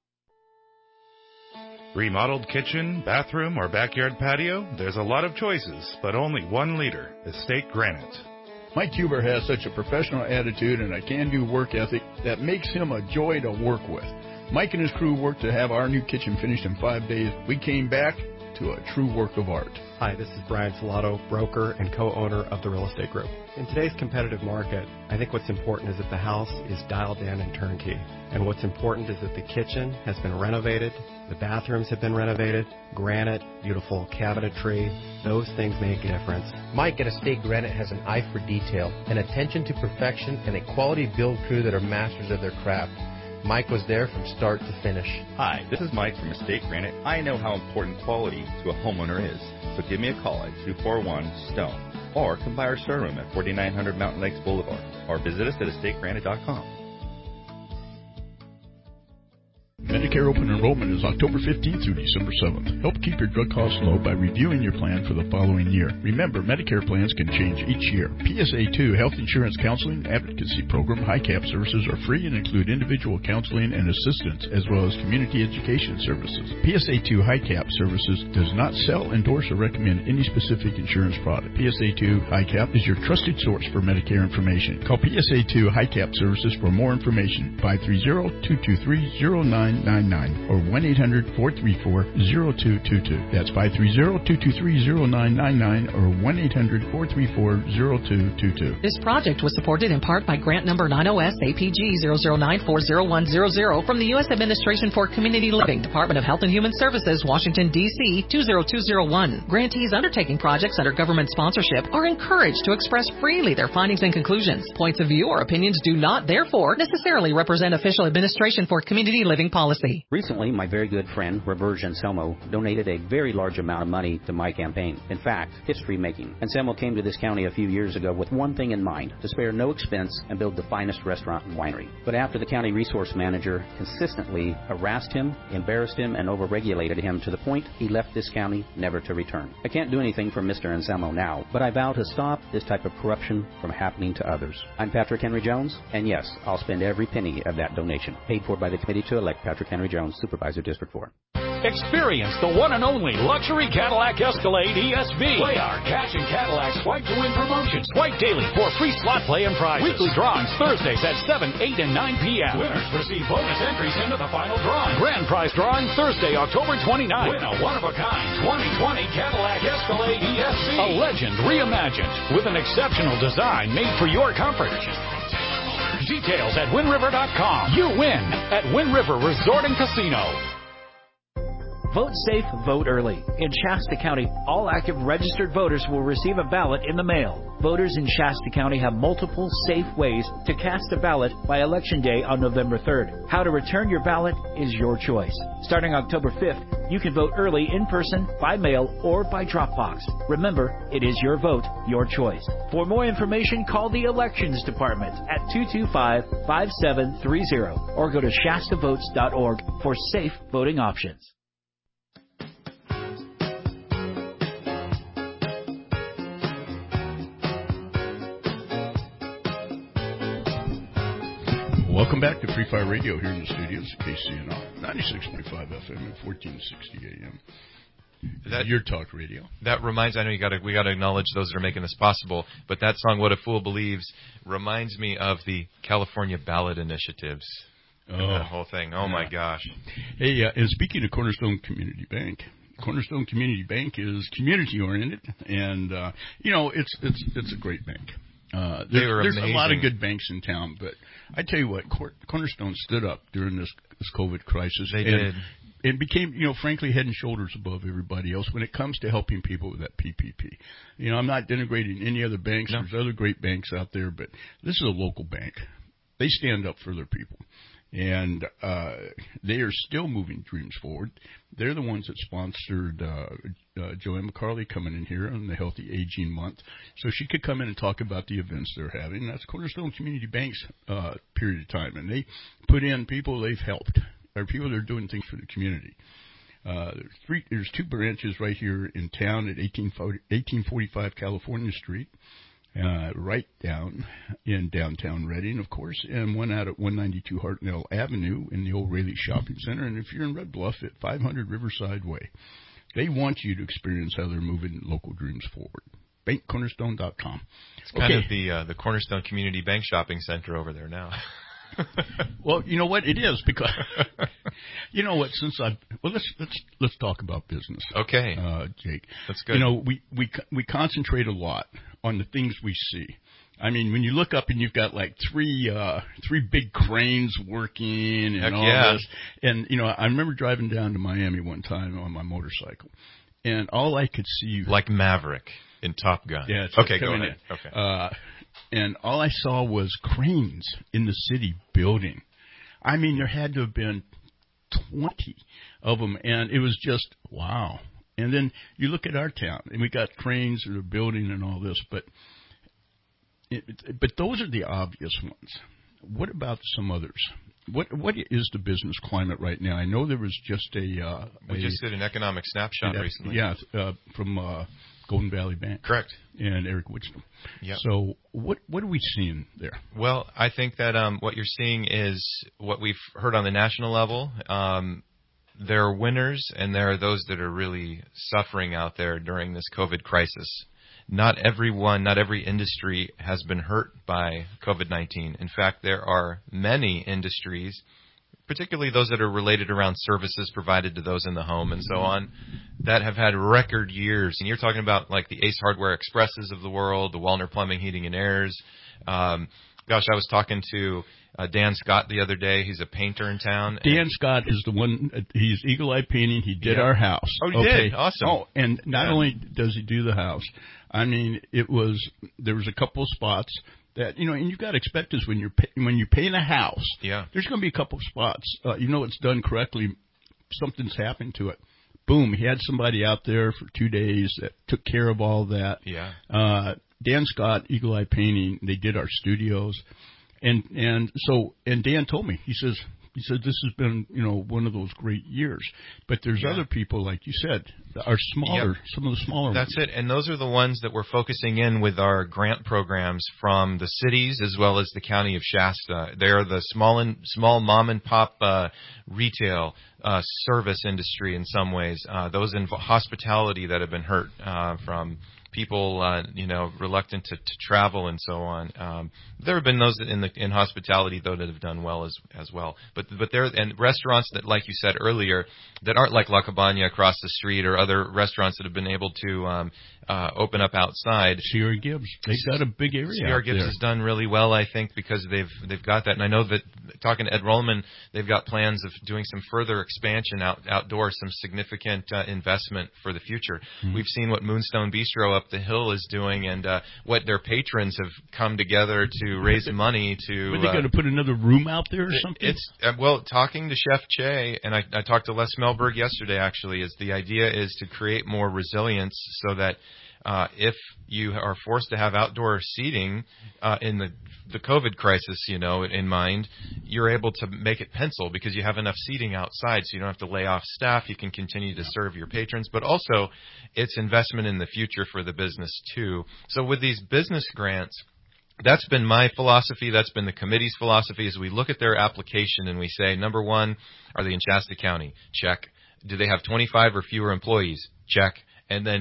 Remodeled kitchen, bathroom, or backyard patio? There's a lot of choices, but only one leader, Estate Granite. Mike Huber has such a professional attitude and a can-do work ethic that makes him a joy to work with. Mike and his crew worked to have our new kitchen finished in 5 days. We came back into a true work of art. Hi, this is Brian Salato, broker and co-owner of the Real Estate Group. In today's competitive market, I think what's important is that the house is dialed in and turnkey. And what's important is that the kitchen has been renovated, the bathrooms have been renovated, granite, beautiful cabinetry, those things make a difference. Mike at Estate Granite has an eye for detail, an attention to perfection, and a quality build crew that are masters of their craft. Mike was there from start to finish. Hi, this is Mike from Estate Granite. I know how important quality to a homeowner is, so give me a call at 241-STONE or come by our showroom at 4900 Mountain Lakes Boulevard or visit us at estategranite.com. Medicare open enrollment is October 15th through December 7th. Help keep your drug costs low by reviewing your plan for the following year. Remember, Medicare plans can change each year. PSA 2 Health Insurance Counseling Advocacy Program HICAP services are free and include individual counseling and assistance as well as community education services. PSA 2 HICAP services does not sell, endorse, or recommend any specific insurance product. PSA 2 HICAP is your trusted source for Medicare information. Call PSA 2 HICAP services for more information. 530-223-0999 or 1-800-434-0222. That's 530-223-0999 or 1-800-434-0222. This project was supported in part by grant number 90S-APG-009401000 from the U.S. Administration for Community Living, Department of Health and Human Services, Washington, D.C. 20201. Grantees undertaking projects under government sponsorship are encouraged to express freely their findings and conclusions. Points of view or opinions do not, therefore, necessarily represent official Administration for Community Living policy. Recently, my very good friend, Roberge Anselmo, donated a very large amount of money to my campaign. In fact, history-making. Anselmo came to this county a few years ago with one thing in mind, to spare no expense and build the finest restaurant and winery. But after the county resource manager consistently harassed him, embarrassed him, and overregulated him to the point he left this county never to return. I can't do anything for Mr. Anselmo now, but I vow to stop this type of corruption from happening to others. I'm Patrick Henry Jones, and yes, I'll spend every penny of that donation, paid for by the committee to elect Patrick Henry Jones, Supervisor, District 4. Experience the one and only luxury Cadillac Escalade ESV. Play our Cash and Cadillac Swipe to Win promotion. Swipe daily for free slot play and prizes. Weekly drawings Thursdays at 7, 8, and 9 p.m. Winners receive bonus entries into the final drawing. Grand prize drawing Thursday, October 29th. Win a one-of-a-kind 2020 Cadillac Escalade ESV. A legend reimagined with an exceptional design made for your comfort. Details at WindRiver.com. You win at Wind River Resort and Casino. Vote safe, vote early. In Shasta County, all active registered voters will receive a ballot in the mail. Voters in Shasta County have multiple safe ways to cast a ballot by Election Day on November 3rd. How to return your ballot is your choice. Starting October 5th, you can vote early in person, by mail, or by drop box. Remember, it is your vote, your choice. For more information, call the Elections Department at 225-5730 or go to shastavotes.org for safe voting options. Welcome back to Free Fire Radio here in the studios at KCNR, 96.5 FM and 1460 AM. Your talk radio. That reminds. I know we got to acknowledge those that are making this possible. But that song, "What a Fool Believes," reminds me of the California ballot initiatives. And that whole thing. Oh my gosh. Hey, and speaking of Cornerstone Community Bank. Cornerstone Community Bank is community oriented, and it's a great bank. There's a lot of good banks in town, but I tell you what, Cornerstone stood up during this COVID crisis. They did. And became, frankly, head and shoulders above everybody else when it comes to helping people with that PPP. I'm not denigrating any other banks. No. There's other great banks out there, but this is a local bank. They stand up for their people. And they are still moving dreams forward. They're the ones that sponsored Joanne McCarley coming in here on the Healthy Aging Month, so she could come in and talk about the events they're having. That's Cornerstone Community Bank's period of time, and they put in people they've helped, or people that are doing things for the community. There's two branches right here in town at 1845 California Street. Right down in downtown Redding, of course, and one out at 192 Hartnell Avenue in the old Raleigh Shopping Center. And if you're in Red Bluff, at 500 Riverside Way. They want you to experience how they're moving local dreams forward. BankCornerstone.com. It's kind of the Cornerstone Community Bank Shopping Center over there now. Well, you know what? It is, because You know what? Let's talk about business. Okay, Jake. That's good. You know, we concentrate a lot on the things we see. I mean, when you look up and you've got like three big cranes working and all this, and you know, I remember driving down to Miami one time on my motorcycle, and all I could see, like Maverick in Top Gun. Yeah. It's okay, go ahead. Okay. And all I saw was cranes in the city building. I mean, there had to have been 20 of them, and it was just wow. And then you look at our town, and we got cranes that are building and all this, but those are the obvious ones. What about some others? What is the business climate right now? I know there was just we just did an economic snapshot recently. Yeah, from Golden Valley Bank. Correct. And Eric Wickstrom. Yep. So what are we seeing there? Well, I think that what you're seeing is what we've heard on the national level. There are winners, and there are those that are really suffering out there during this COVID crisis. Not every industry has been hurt by COVID-19. In fact, there are many industries, particularly those that are related around services provided to those in the home and so on, that have had record years. And you're talking about like the Ace Hardware Expresses of the world, the Wellner Plumbing, Heating, and Airs. I was talking to Dan Scott the other day. He's a painter in town. Dan Scott is the one. He's Eagle Eye Painting. He did our house. Oh, he did? Awesome. Oh, and not only does he do the house, I mean, there was a couple of spots that, you know, and you've got to expect this when you paint a house. Yeah. There's going to be a couple of spots. It's done correctly. Something's happened to it. Boom. He had somebody out there for 2 days that took care of all that. Yeah. Dan Scott, Eagle Eye Painting, they did our studios. And Dan told me, he said this has been, you know, one of those great years. But there's other people, like you said, that are smaller, some of the smaller That's ones. it. And those are the ones that we're focusing in with our grant programs from the cities as well as the county of Shasta. They're the small mom and pop retail service industry in some ways. Those in hospitality that have been hurt from people, reluctant to travel and so on. There have been those in hospitality though that have done well as well. But there and restaurants that, like you said earlier, that aren't like La Cabana across the street or other restaurants that have been able to open up outside. Sierra Gibbs, they've got a big area. Sierra Gibbs has done really well, I think, because they've got that. And I know that talking to Ed Rollman, they've got plans of doing some further expansion outdoors, some significant investment for the future. Mm-hmm. We've seen what Moonstone Bistro up the hill is doing, and what their patrons have come together to raise money to. Are they going to put another room out there or something? It's talking to Chef Che, and I talked to Les Melberg yesterday. Actually, is the idea is to create more resilience so that if you are forced to have outdoor seating in the COVID crisis, in mind, you're able to make it pencil because you have enough seating outside, so you don't have to lay off staff. You can continue to serve your patrons, but also it's investment in the future for the business too. So with these business grants, that's been my philosophy. That's been the committee's philosophy. As we look at their application and we say, number one, are they in Shasta County? Check. Do they have 25 or fewer employees? Check. And then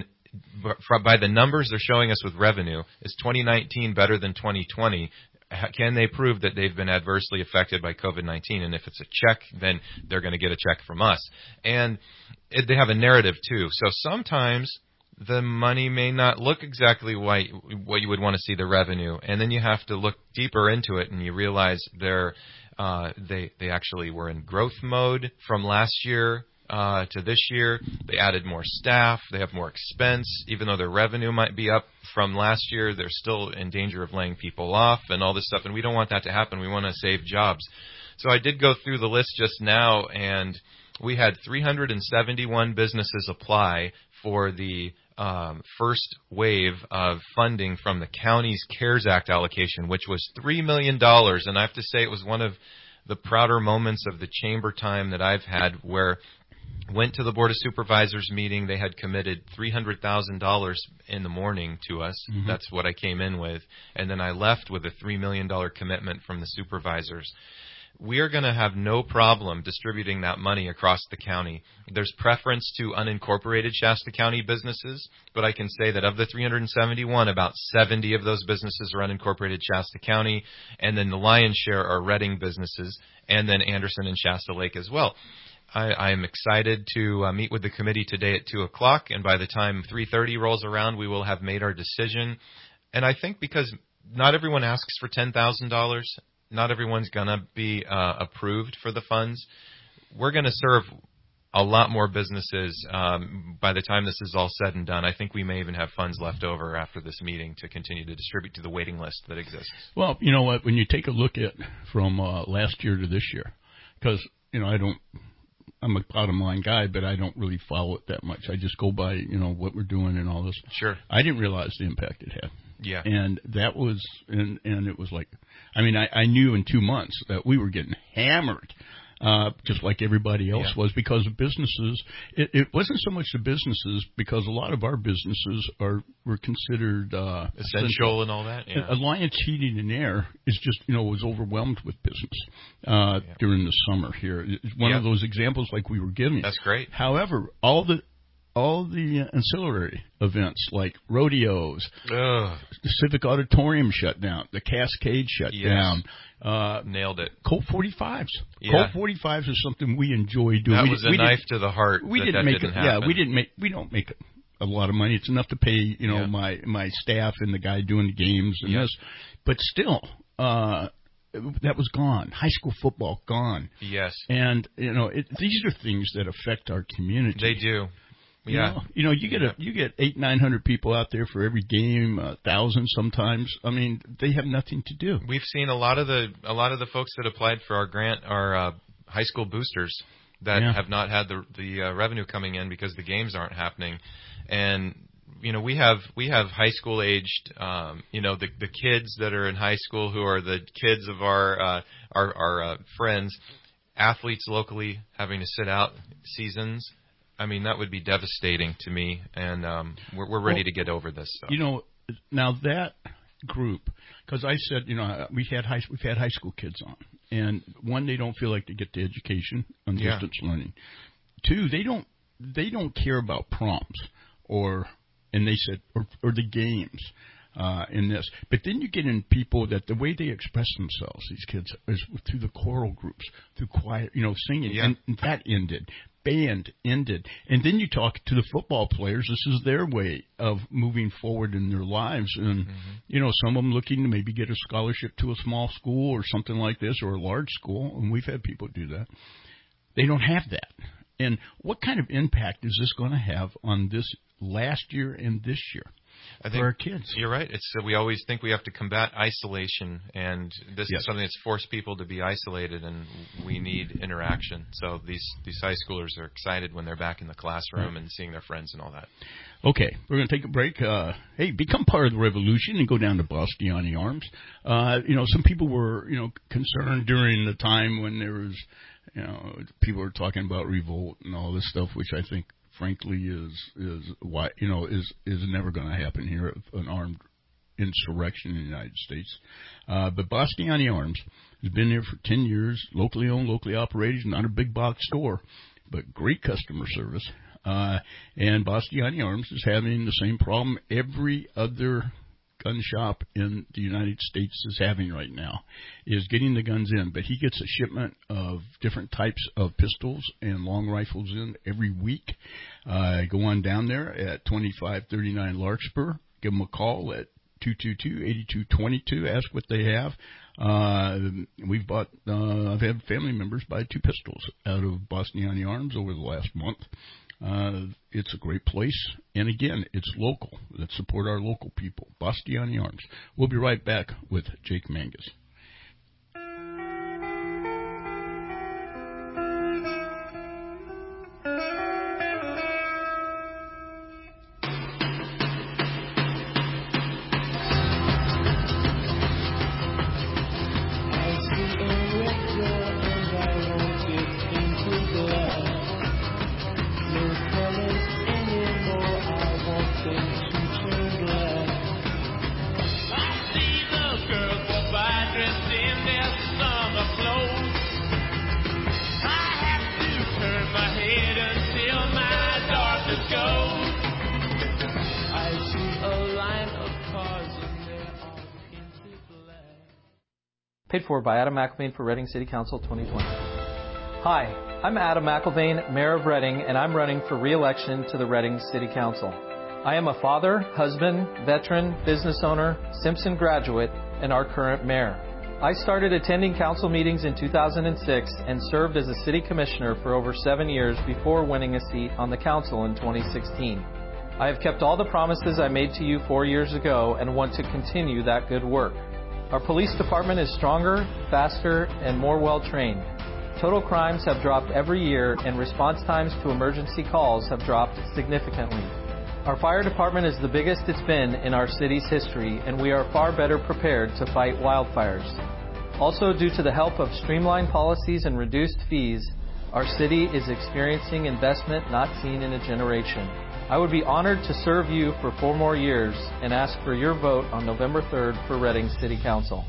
by the numbers they're showing us with revenue, is 2019 better than 2020? Can they prove that they've been adversely affected by COVID-19? And if it's a check, then they're going to get a check from us. And they have a narrative, too. So sometimes the money may not look exactly what you would want to see the revenue. And then you have to look deeper into it, and you realize they actually were in growth mode from last year to this year. They added more staff. They have more expense. Even though their revenue might be up from last year, they're still in danger of laying people off and all this stuff. And we don't want that to happen. We want to save jobs. So I did go through the list just now, and we had 371 businesses apply for the first wave of funding from the county's CARES Act allocation, which was $3 million. And I have to say it was one of the prouder moments of the chamber time that I've had, where went to the Board of Supervisors meeting. They had committed $300,000 in the morning to us. Mm-hmm. That's what I came in with. And then I left with a $3 million commitment from the supervisors. We are going to have no problem distributing that money across the county. There's preference to unincorporated Shasta County businesses, but I can say that of the 371, about 70 of those businesses are unincorporated Shasta County, and then the lion's share are Redding businesses, and then Anderson and Shasta Lake as well. I'm excited to meet with the committee today at 2 o'clock, and by the time 3:30 rolls around, we will have made our decision. And I think because not everyone asks for $10,000, not everyone's going to be approved for the funds, we're going to serve a lot more businesses by the time this is all said and done. I think we may even have funds left over after this meeting to continue to distribute to the waiting list that exists. Well, you know what? When you take a look at from last year to this year, because, you know, I'm a bottom line guy, but I don't really follow it that much. I just go by, you know, what we're doing and all this. Sure. I didn't realize the impact it had. Yeah. And that was, and it was like, I mean, I knew in 2 months that we were getting hammered. Just like everybody else was, because of businesses. It wasn't so much the businesses, because a lot of our businesses were considered essential and all that. Yeah. Alliance Heating and Air is just, you know, was overwhelmed with business during the summer here. It's one of those examples like we were giving. That's great. However, all the ancillary events like rodeos, the Civic Auditorium shut down, the Cascade shut down. Nailed it. Colt 45s. Yeah. Colt 45s is something we enjoy doing. That was a knife to the heart. We didn't make a lot of money. It's enough to pay, you know, my staff and the guy doing the games and this, but still, that was gone. High school football gone. Yes. And you know, these are things that affect our community. They do. Yeah. You know, you get 800-900 people out there for every game, 1,000 sometimes. I mean, they have nothing to do. We've seen a lot of the folks that applied for our grant are high school boosters that have not had the revenue coming in because the games aren't happening. And you know, we have high school aged, you know, the kids that are in high school who are the kids of our friends, athletes locally having to sit out seasons. I mean, that would be devastating to me, and we're ready to get over this. So. You know, now that group, because I said, you know, we've had high school kids on, and one, they don't feel like they get the education on distance learning. Two, they don't care about proms or the games. In this. But then you get in people that the way they express themselves, these kids, is through the choral groups, through quiet, you know, singing, and that ended. Band ended. And then you talk to the football players. This is their way of moving forward in their lives. And, you know, some of them looking to maybe get a scholarship to a small school or something like this, or a large school. And we've had people do that. They don't have that. And what kind of impact is this going to have on this last year and this year? I think for our kids. You're right. It's we always think we have to combat isolation, and this is something that's forced people to be isolated, and we need interaction. So these high schoolers are excited when they're back in the classroom and seeing their friends and all that. Okay, we're going to take a break. Hey, become part of the revolution and go down to Bastiani Arms. You know, some people were, you know, concerned during the time when there was, you know, people were talking about revolt and all this stuff, which I think, frankly, is why, you know, is never going to happen here, an armed insurrection in the United States. But Bastiani Arms has been there for 10 years, locally owned, locally operated, not a big box store, but great customer service. And Bastiani Arms is having the same problem every other gun shop in the United States is having right now, is getting the guns in. But he gets a shipment of different types of pistols and long rifles in every week. Go on down there at 2539 Larkspur. Give them a call at 222-8222. Ask what they have. I've had family members buy 2 pistols out of Bastiani Arms over the last month. It's a great place, and again, it's local. Let's support our local people. Bastiani Arms. We'll be right back with Jake Mangus. Paid for by Adam McElvain for Reading City Council 2020. Hi, I'm Adam McElvain, Mayor of Reading, and I'm running for re-election to the Reading City Council. I am a father, husband, veteran, business owner, Simpson graduate, and our current mayor. I started attending council meetings in 2006 and served as a city commissioner for over 7 years before winning a seat on the council in 2016. I have kept all the promises I made to you 4 years ago and want to continue that good work. Our police department is stronger, faster, and more well-trained. Total crimes have dropped every year, and response times to emergency calls have dropped significantly. Our fire department is the biggest it's been in our city's history, and we are far better prepared to fight wildfires. Also, due to the help of streamlined policies and reduced fees, our city is experiencing investment not seen in a generation. I would be honored to serve you for 4 more years and ask for your vote on November 3rd for Reading City Council.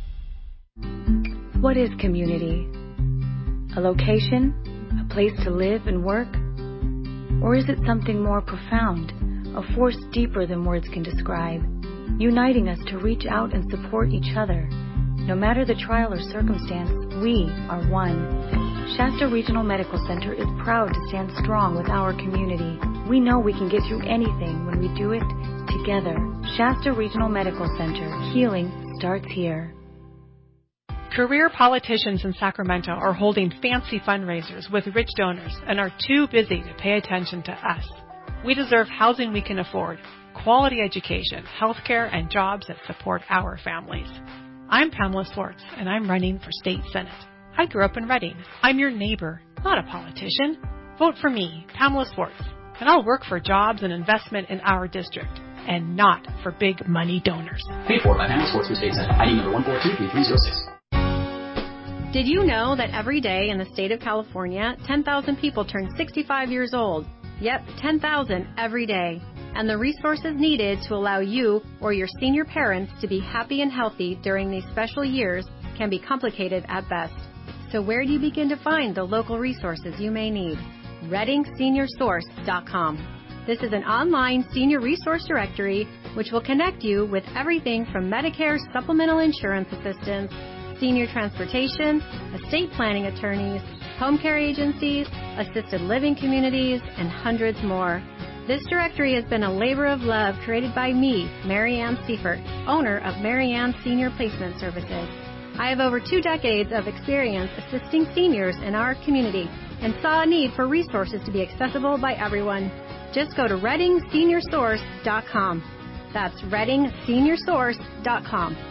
What is community? A location? A place to live and work? Or is it something more profound, a force deeper than words can describe, uniting us to reach out and support each other? No matter the trial or circumstance, we are one. Shasta Regional Medical Center is proud to stand strong with our community. We know we can get through anything when we do it together. Shasta Regional Medical Center. Healing starts here. Career politicians in Sacramento are holding fancy fundraisers with rich donors and are too busy to pay attention to us. We deserve housing we can afford, quality education, healthcare, and jobs that support our families. I'm Pamela Swartz, and I'm running for state senate. I grew up in Reading. I'm your neighbor, not a politician. Vote for me, Pamela Swartz, and I'll work for jobs and investment in our district, and not for big money donors. Paid for by Pamela Swartz for state senate. ID number 1423306. Did you know that every day in the state of California, 10,000 people turn 65 years old? Yep, 10,000 every day. And the resources needed to allow you or your senior parents to be happy and healthy during these special years can be complicated at best. So where do you begin to find the local resources you may need? ReadingSeniorSource.com. This is an online senior resource directory which will connect you with everything from Medicare supplemental insurance assistance, senior transportation, estate planning attorneys, home care agencies, assisted living communities, and hundreds more. This directory has been a labor of love created by me, Mary Ann Seifert, owner of Mary Ann Senior Placement Services. I have over 2 decades of experience assisting seniors in our community and saw a need for resources to be accessible by everyone. Just go to ReadingSeniorSource.com. That's ReadingSeniorSource.com.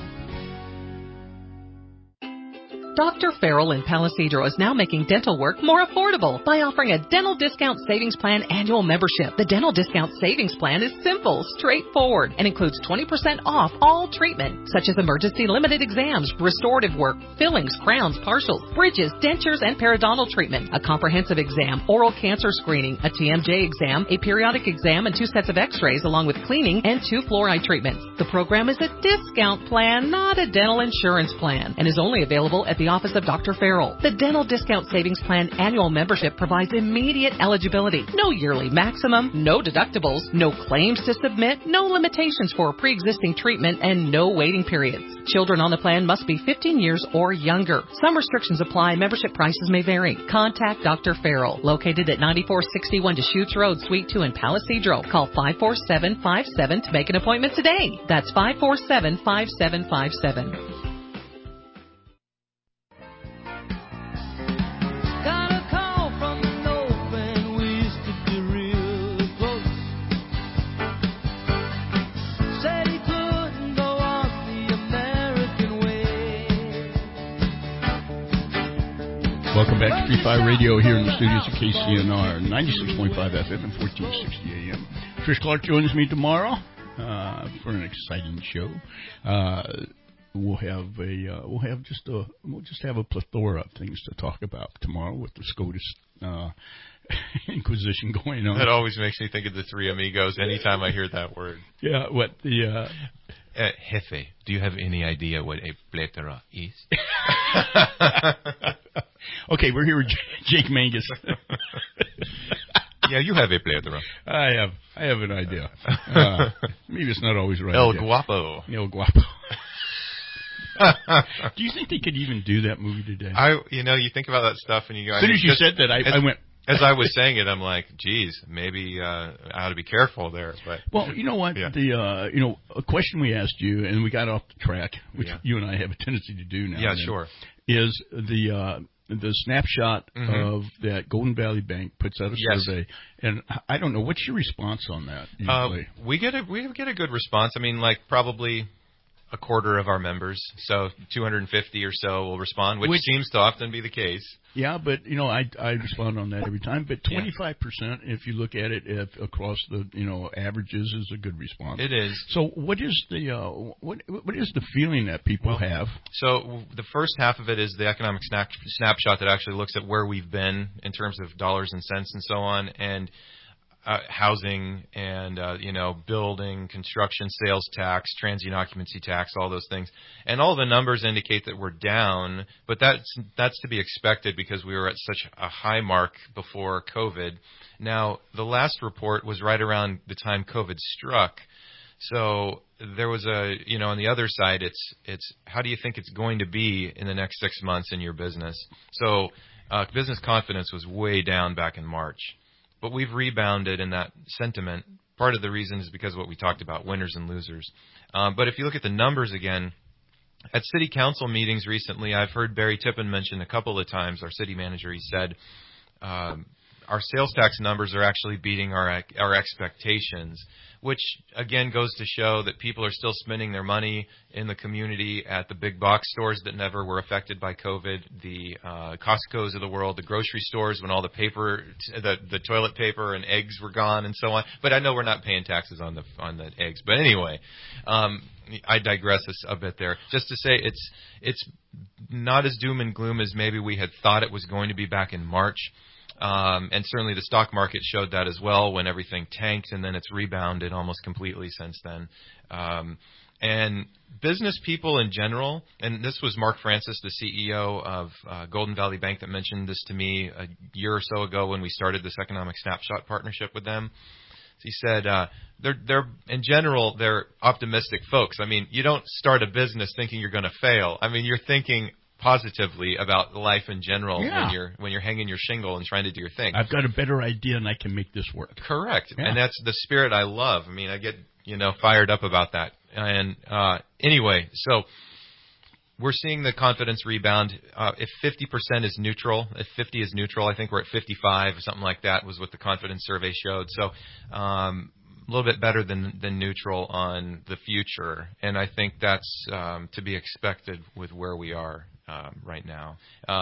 Dr. Farrell in Palisadro is now making dental work more affordable by offering a Dental Discount Savings Plan annual membership. The Dental Discount Savings Plan is simple, straightforward, and includes 20% off all treatment, such as emergency limited exams, restorative work, fillings, crowns, partials, bridges, dentures, and periodontal treatment, a comprehensive exam, oral cancer screening, a TMJ exam, a periodic exam, and 2 sets of x-rays, along with cleaning and 2 fluoride treatments. The program is a discount plan, not a dental insurance plan, and is only available at the office of Dr. Farrell. The Dental Discount Savings Plan annual membership provides immediate eligibility. No yearly maximum, no deductibles, no claims to submit, no limitations for pre-existing treatment, and no waiting periods. Children on the plan must be 15 years or younger. Some restrictions apply. Membership prices may vary. Contact Dr. Farrell, located at 9461 Deschutes Road, Suite 2 in Palisadro. Call 54757 to make an appointment today. That's 547-5757. Welcome back to Free Fire Radio here in the studios of KCNR, 96.5 FM and 1460 AM. Trish Clark joins me tomorrow for an exciting show. We'll just have a plethora of things to talk about tomorrow with the SCOTUS Inquisition going on. That always makes me think of the Three Amigos anytime I hear that word. Yeah, what the... Jefe, do you have any idea what a plethora is? Okay, we're here with Jake Mangus. Yeah, you have a plethora. I have an idea. Maybe it's not always right. El Guapo. El Guapo. Do you think they could even do that movie today? You think about that stuff and you go. As soon as you said that, I went. As I was saying it, I'm like, geez, maybe I ought to be careful there. But well, you know what? Yeah. A question we asked you, and we got off the track, which you and I have a tendency to do now. Yeah, sure. Is the snapshot of that Golden Valley Bank puts out a survey, and I don't know, what's your response on that? We get a good response. I mean, like probably a quarter of our members, so 250 or so will respond, which seems to often be the case. Yeah, but I respond on that every time. But 25%, if you look at it across the averages, is a good response. It is. So what is the what is the feeling that people have? So the first half of it is the economic snapshot that actually looks at where we've been in terms of dollars and cents and so on, and housing and building, construction, sales tax, transient occupancy tax, all those things, and all the numbers indicate that we're down. But that's to be expected because we were at such a high mark before COVID. Now the last report was right around the time COVID struck, so there was on the other side, it's how do you think it's going to be in the next 6 months in your business? So business confidence was way down back in March. But we've rebounded in that sentiment. Part of the reason is because of what we talked about, winners and losers. But if you look at the numbers again, at city council meetings recently, I've heard Barry Tippin mention a couple of times, our city manager, he said, our sales tax numbers are actually beating our expectations, which again goes to show that people are still spending their money in the community at the big box stores that never were affected by COVID, the Costco's of the world, the grocery stores when all the paper, the toilet paper and eggs were gone and so on. But I know we're not paying taxes on the eggs. But anyway, I digress a bit there. Just to say it's not as doom and gloom as maybe we had thought it was going to be back in March. And certainly the stock market showed that as well when everything tanked, and then it's rebounded almost completely since then. And business people in general, and this was Mark Francis, the CEO of Golden Valley Bank, that mentioned this to me a year or so ago when we started this economic snapshot partnership with them. He said they're in general, they're optimistic folks. I mean, you don't start a business thinking you're going to fail. I mean, you're thinking positively about life in general when you're hanging your shingle and trying to do your thing. I've got a better idea and I can make this work. Correct. Yeah. And that's the spirit I love. I mean, I get, fired up about that. And anyway, so we're seeing the confidence rebound. If 50% is neutral, if 50 is neutral, I think we're at 55 or something like that was what the confidence survey showed. So a little bit better than neutral on the future. And I think that's to be expected with where we are right now.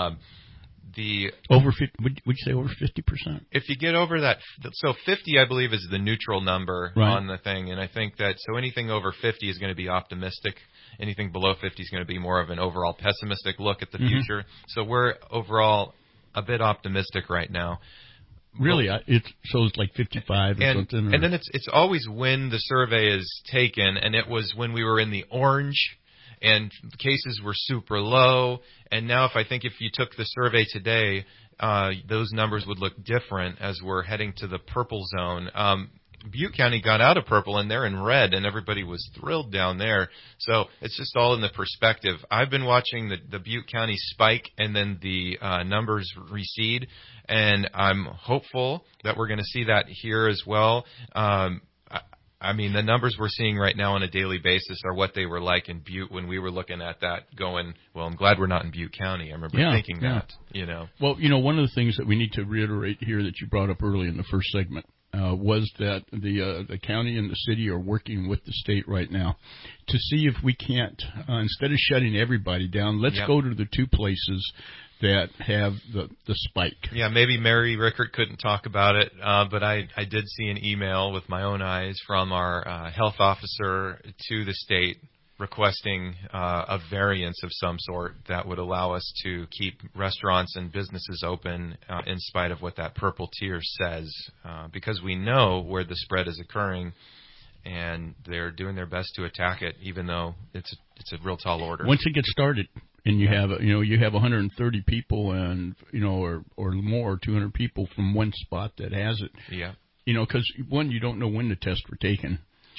Over 50, would you say over 50%? If you get over that, so 50, I believe, is the neutral number on the thing, and I think that anything over 50 is going to be optimistic. Anything below 50 is going to be more of an overall pessimistic look at the future. So we're overall a bit optimistic right now. Really, it's like 55 or something. And then it's always when the survey is taken, and it was when we were in the orange. And cases were super low. And now if you took the survey today, those numbers would look different as we're heading to the purple zone. Butte County got out of purple and they're in red, and everybody was thrilled down there. So it's just all in the perspective. I've been watching the Butte County spike and then the numbers recede, and I'm hopeful that we're going to see that here as well. I mean, the numbers we're seeing right now on a daily basis are what they were like in Butte when we were looking at that going, well, I'm glad we're not in Butte County. I remember thinking that. Well, one of the things that we need to reiterate here that you brought up early in the first segment was that the county and the city are working with the state right now to see if we can't, instead of shutting everybody down, let's go to the two places that have the spike. Yeah, maybe Mary Rickert couldn't talk about it, but I did see an email with my own eyes from our health officer to the state requesting a variance of some sort that would allow us to keep restaurants and businesses open in spite of what that purple tier says, because we know where the spread is occurring, and they're doing their best to attack it, even though it's a real tall order. Once it gets started, and you have 130 people and or more, 200 people from one spot that has it. Yeah. Because one, you don't know when the tests were taken. True.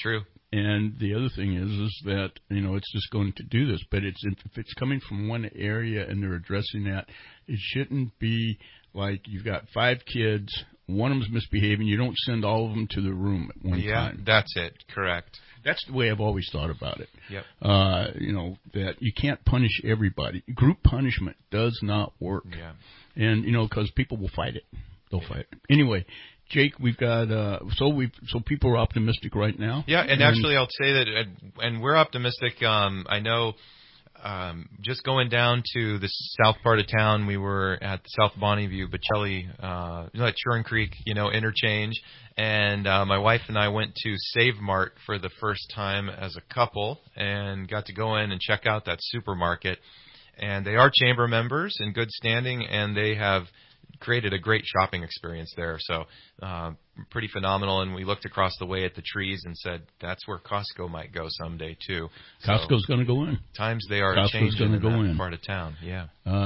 And the other thing is that, it's just going to do this. But if it's coming from one area and they're addressing that, it shouldn't be like you've got 5 kids, one of them's misbehaving, you don't send all of them to the room at one time. Yeah, that's it. Correct. That's the way I've always thought about it. Yep. That you can't punish everybody. Group punishment does not work. Yeah. And, because people will fight it. They'll fight it. Anyway, Jake, we've got so people are optimistic right now. Yeah, and actually I'll say that, and we're optimistic. I know. Just going down to the south part of town, we were at the South Bonneview, Bocelli, at Churn Creek, interchange, and my wife and I went to Save Mart for the first time as a couple, and got to go in and check out that supermarket. And they are chamber members in good standing, and they have created a great shopping experience there. So pretty phenomenal. And we looked across the way at the trees and said, that's where Costco might go someday too. Costco's going to go in. Times they are Costco's changing in that in. part of town. Yeah.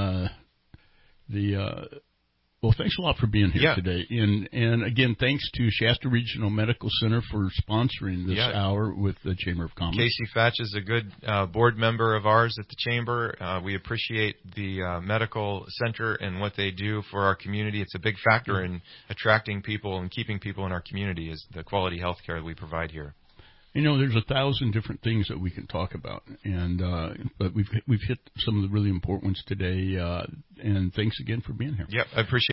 Well, thanks a lot for being here today. And again, thanks to Shasta Regional Medical Center for sponsoring this hour with the Chamber of Commerce. Casey Fatch is a good board member of ours at the Chamber. We appreciate the medical center and what they do for our community. It's a big factor in attracting people and keeping people in our community is the quality health care that we provide here. There's 1,000 different things that we can talk about, and but we've hit some of the really important ones today. And thanks again for being here. Yep, I appreciate it.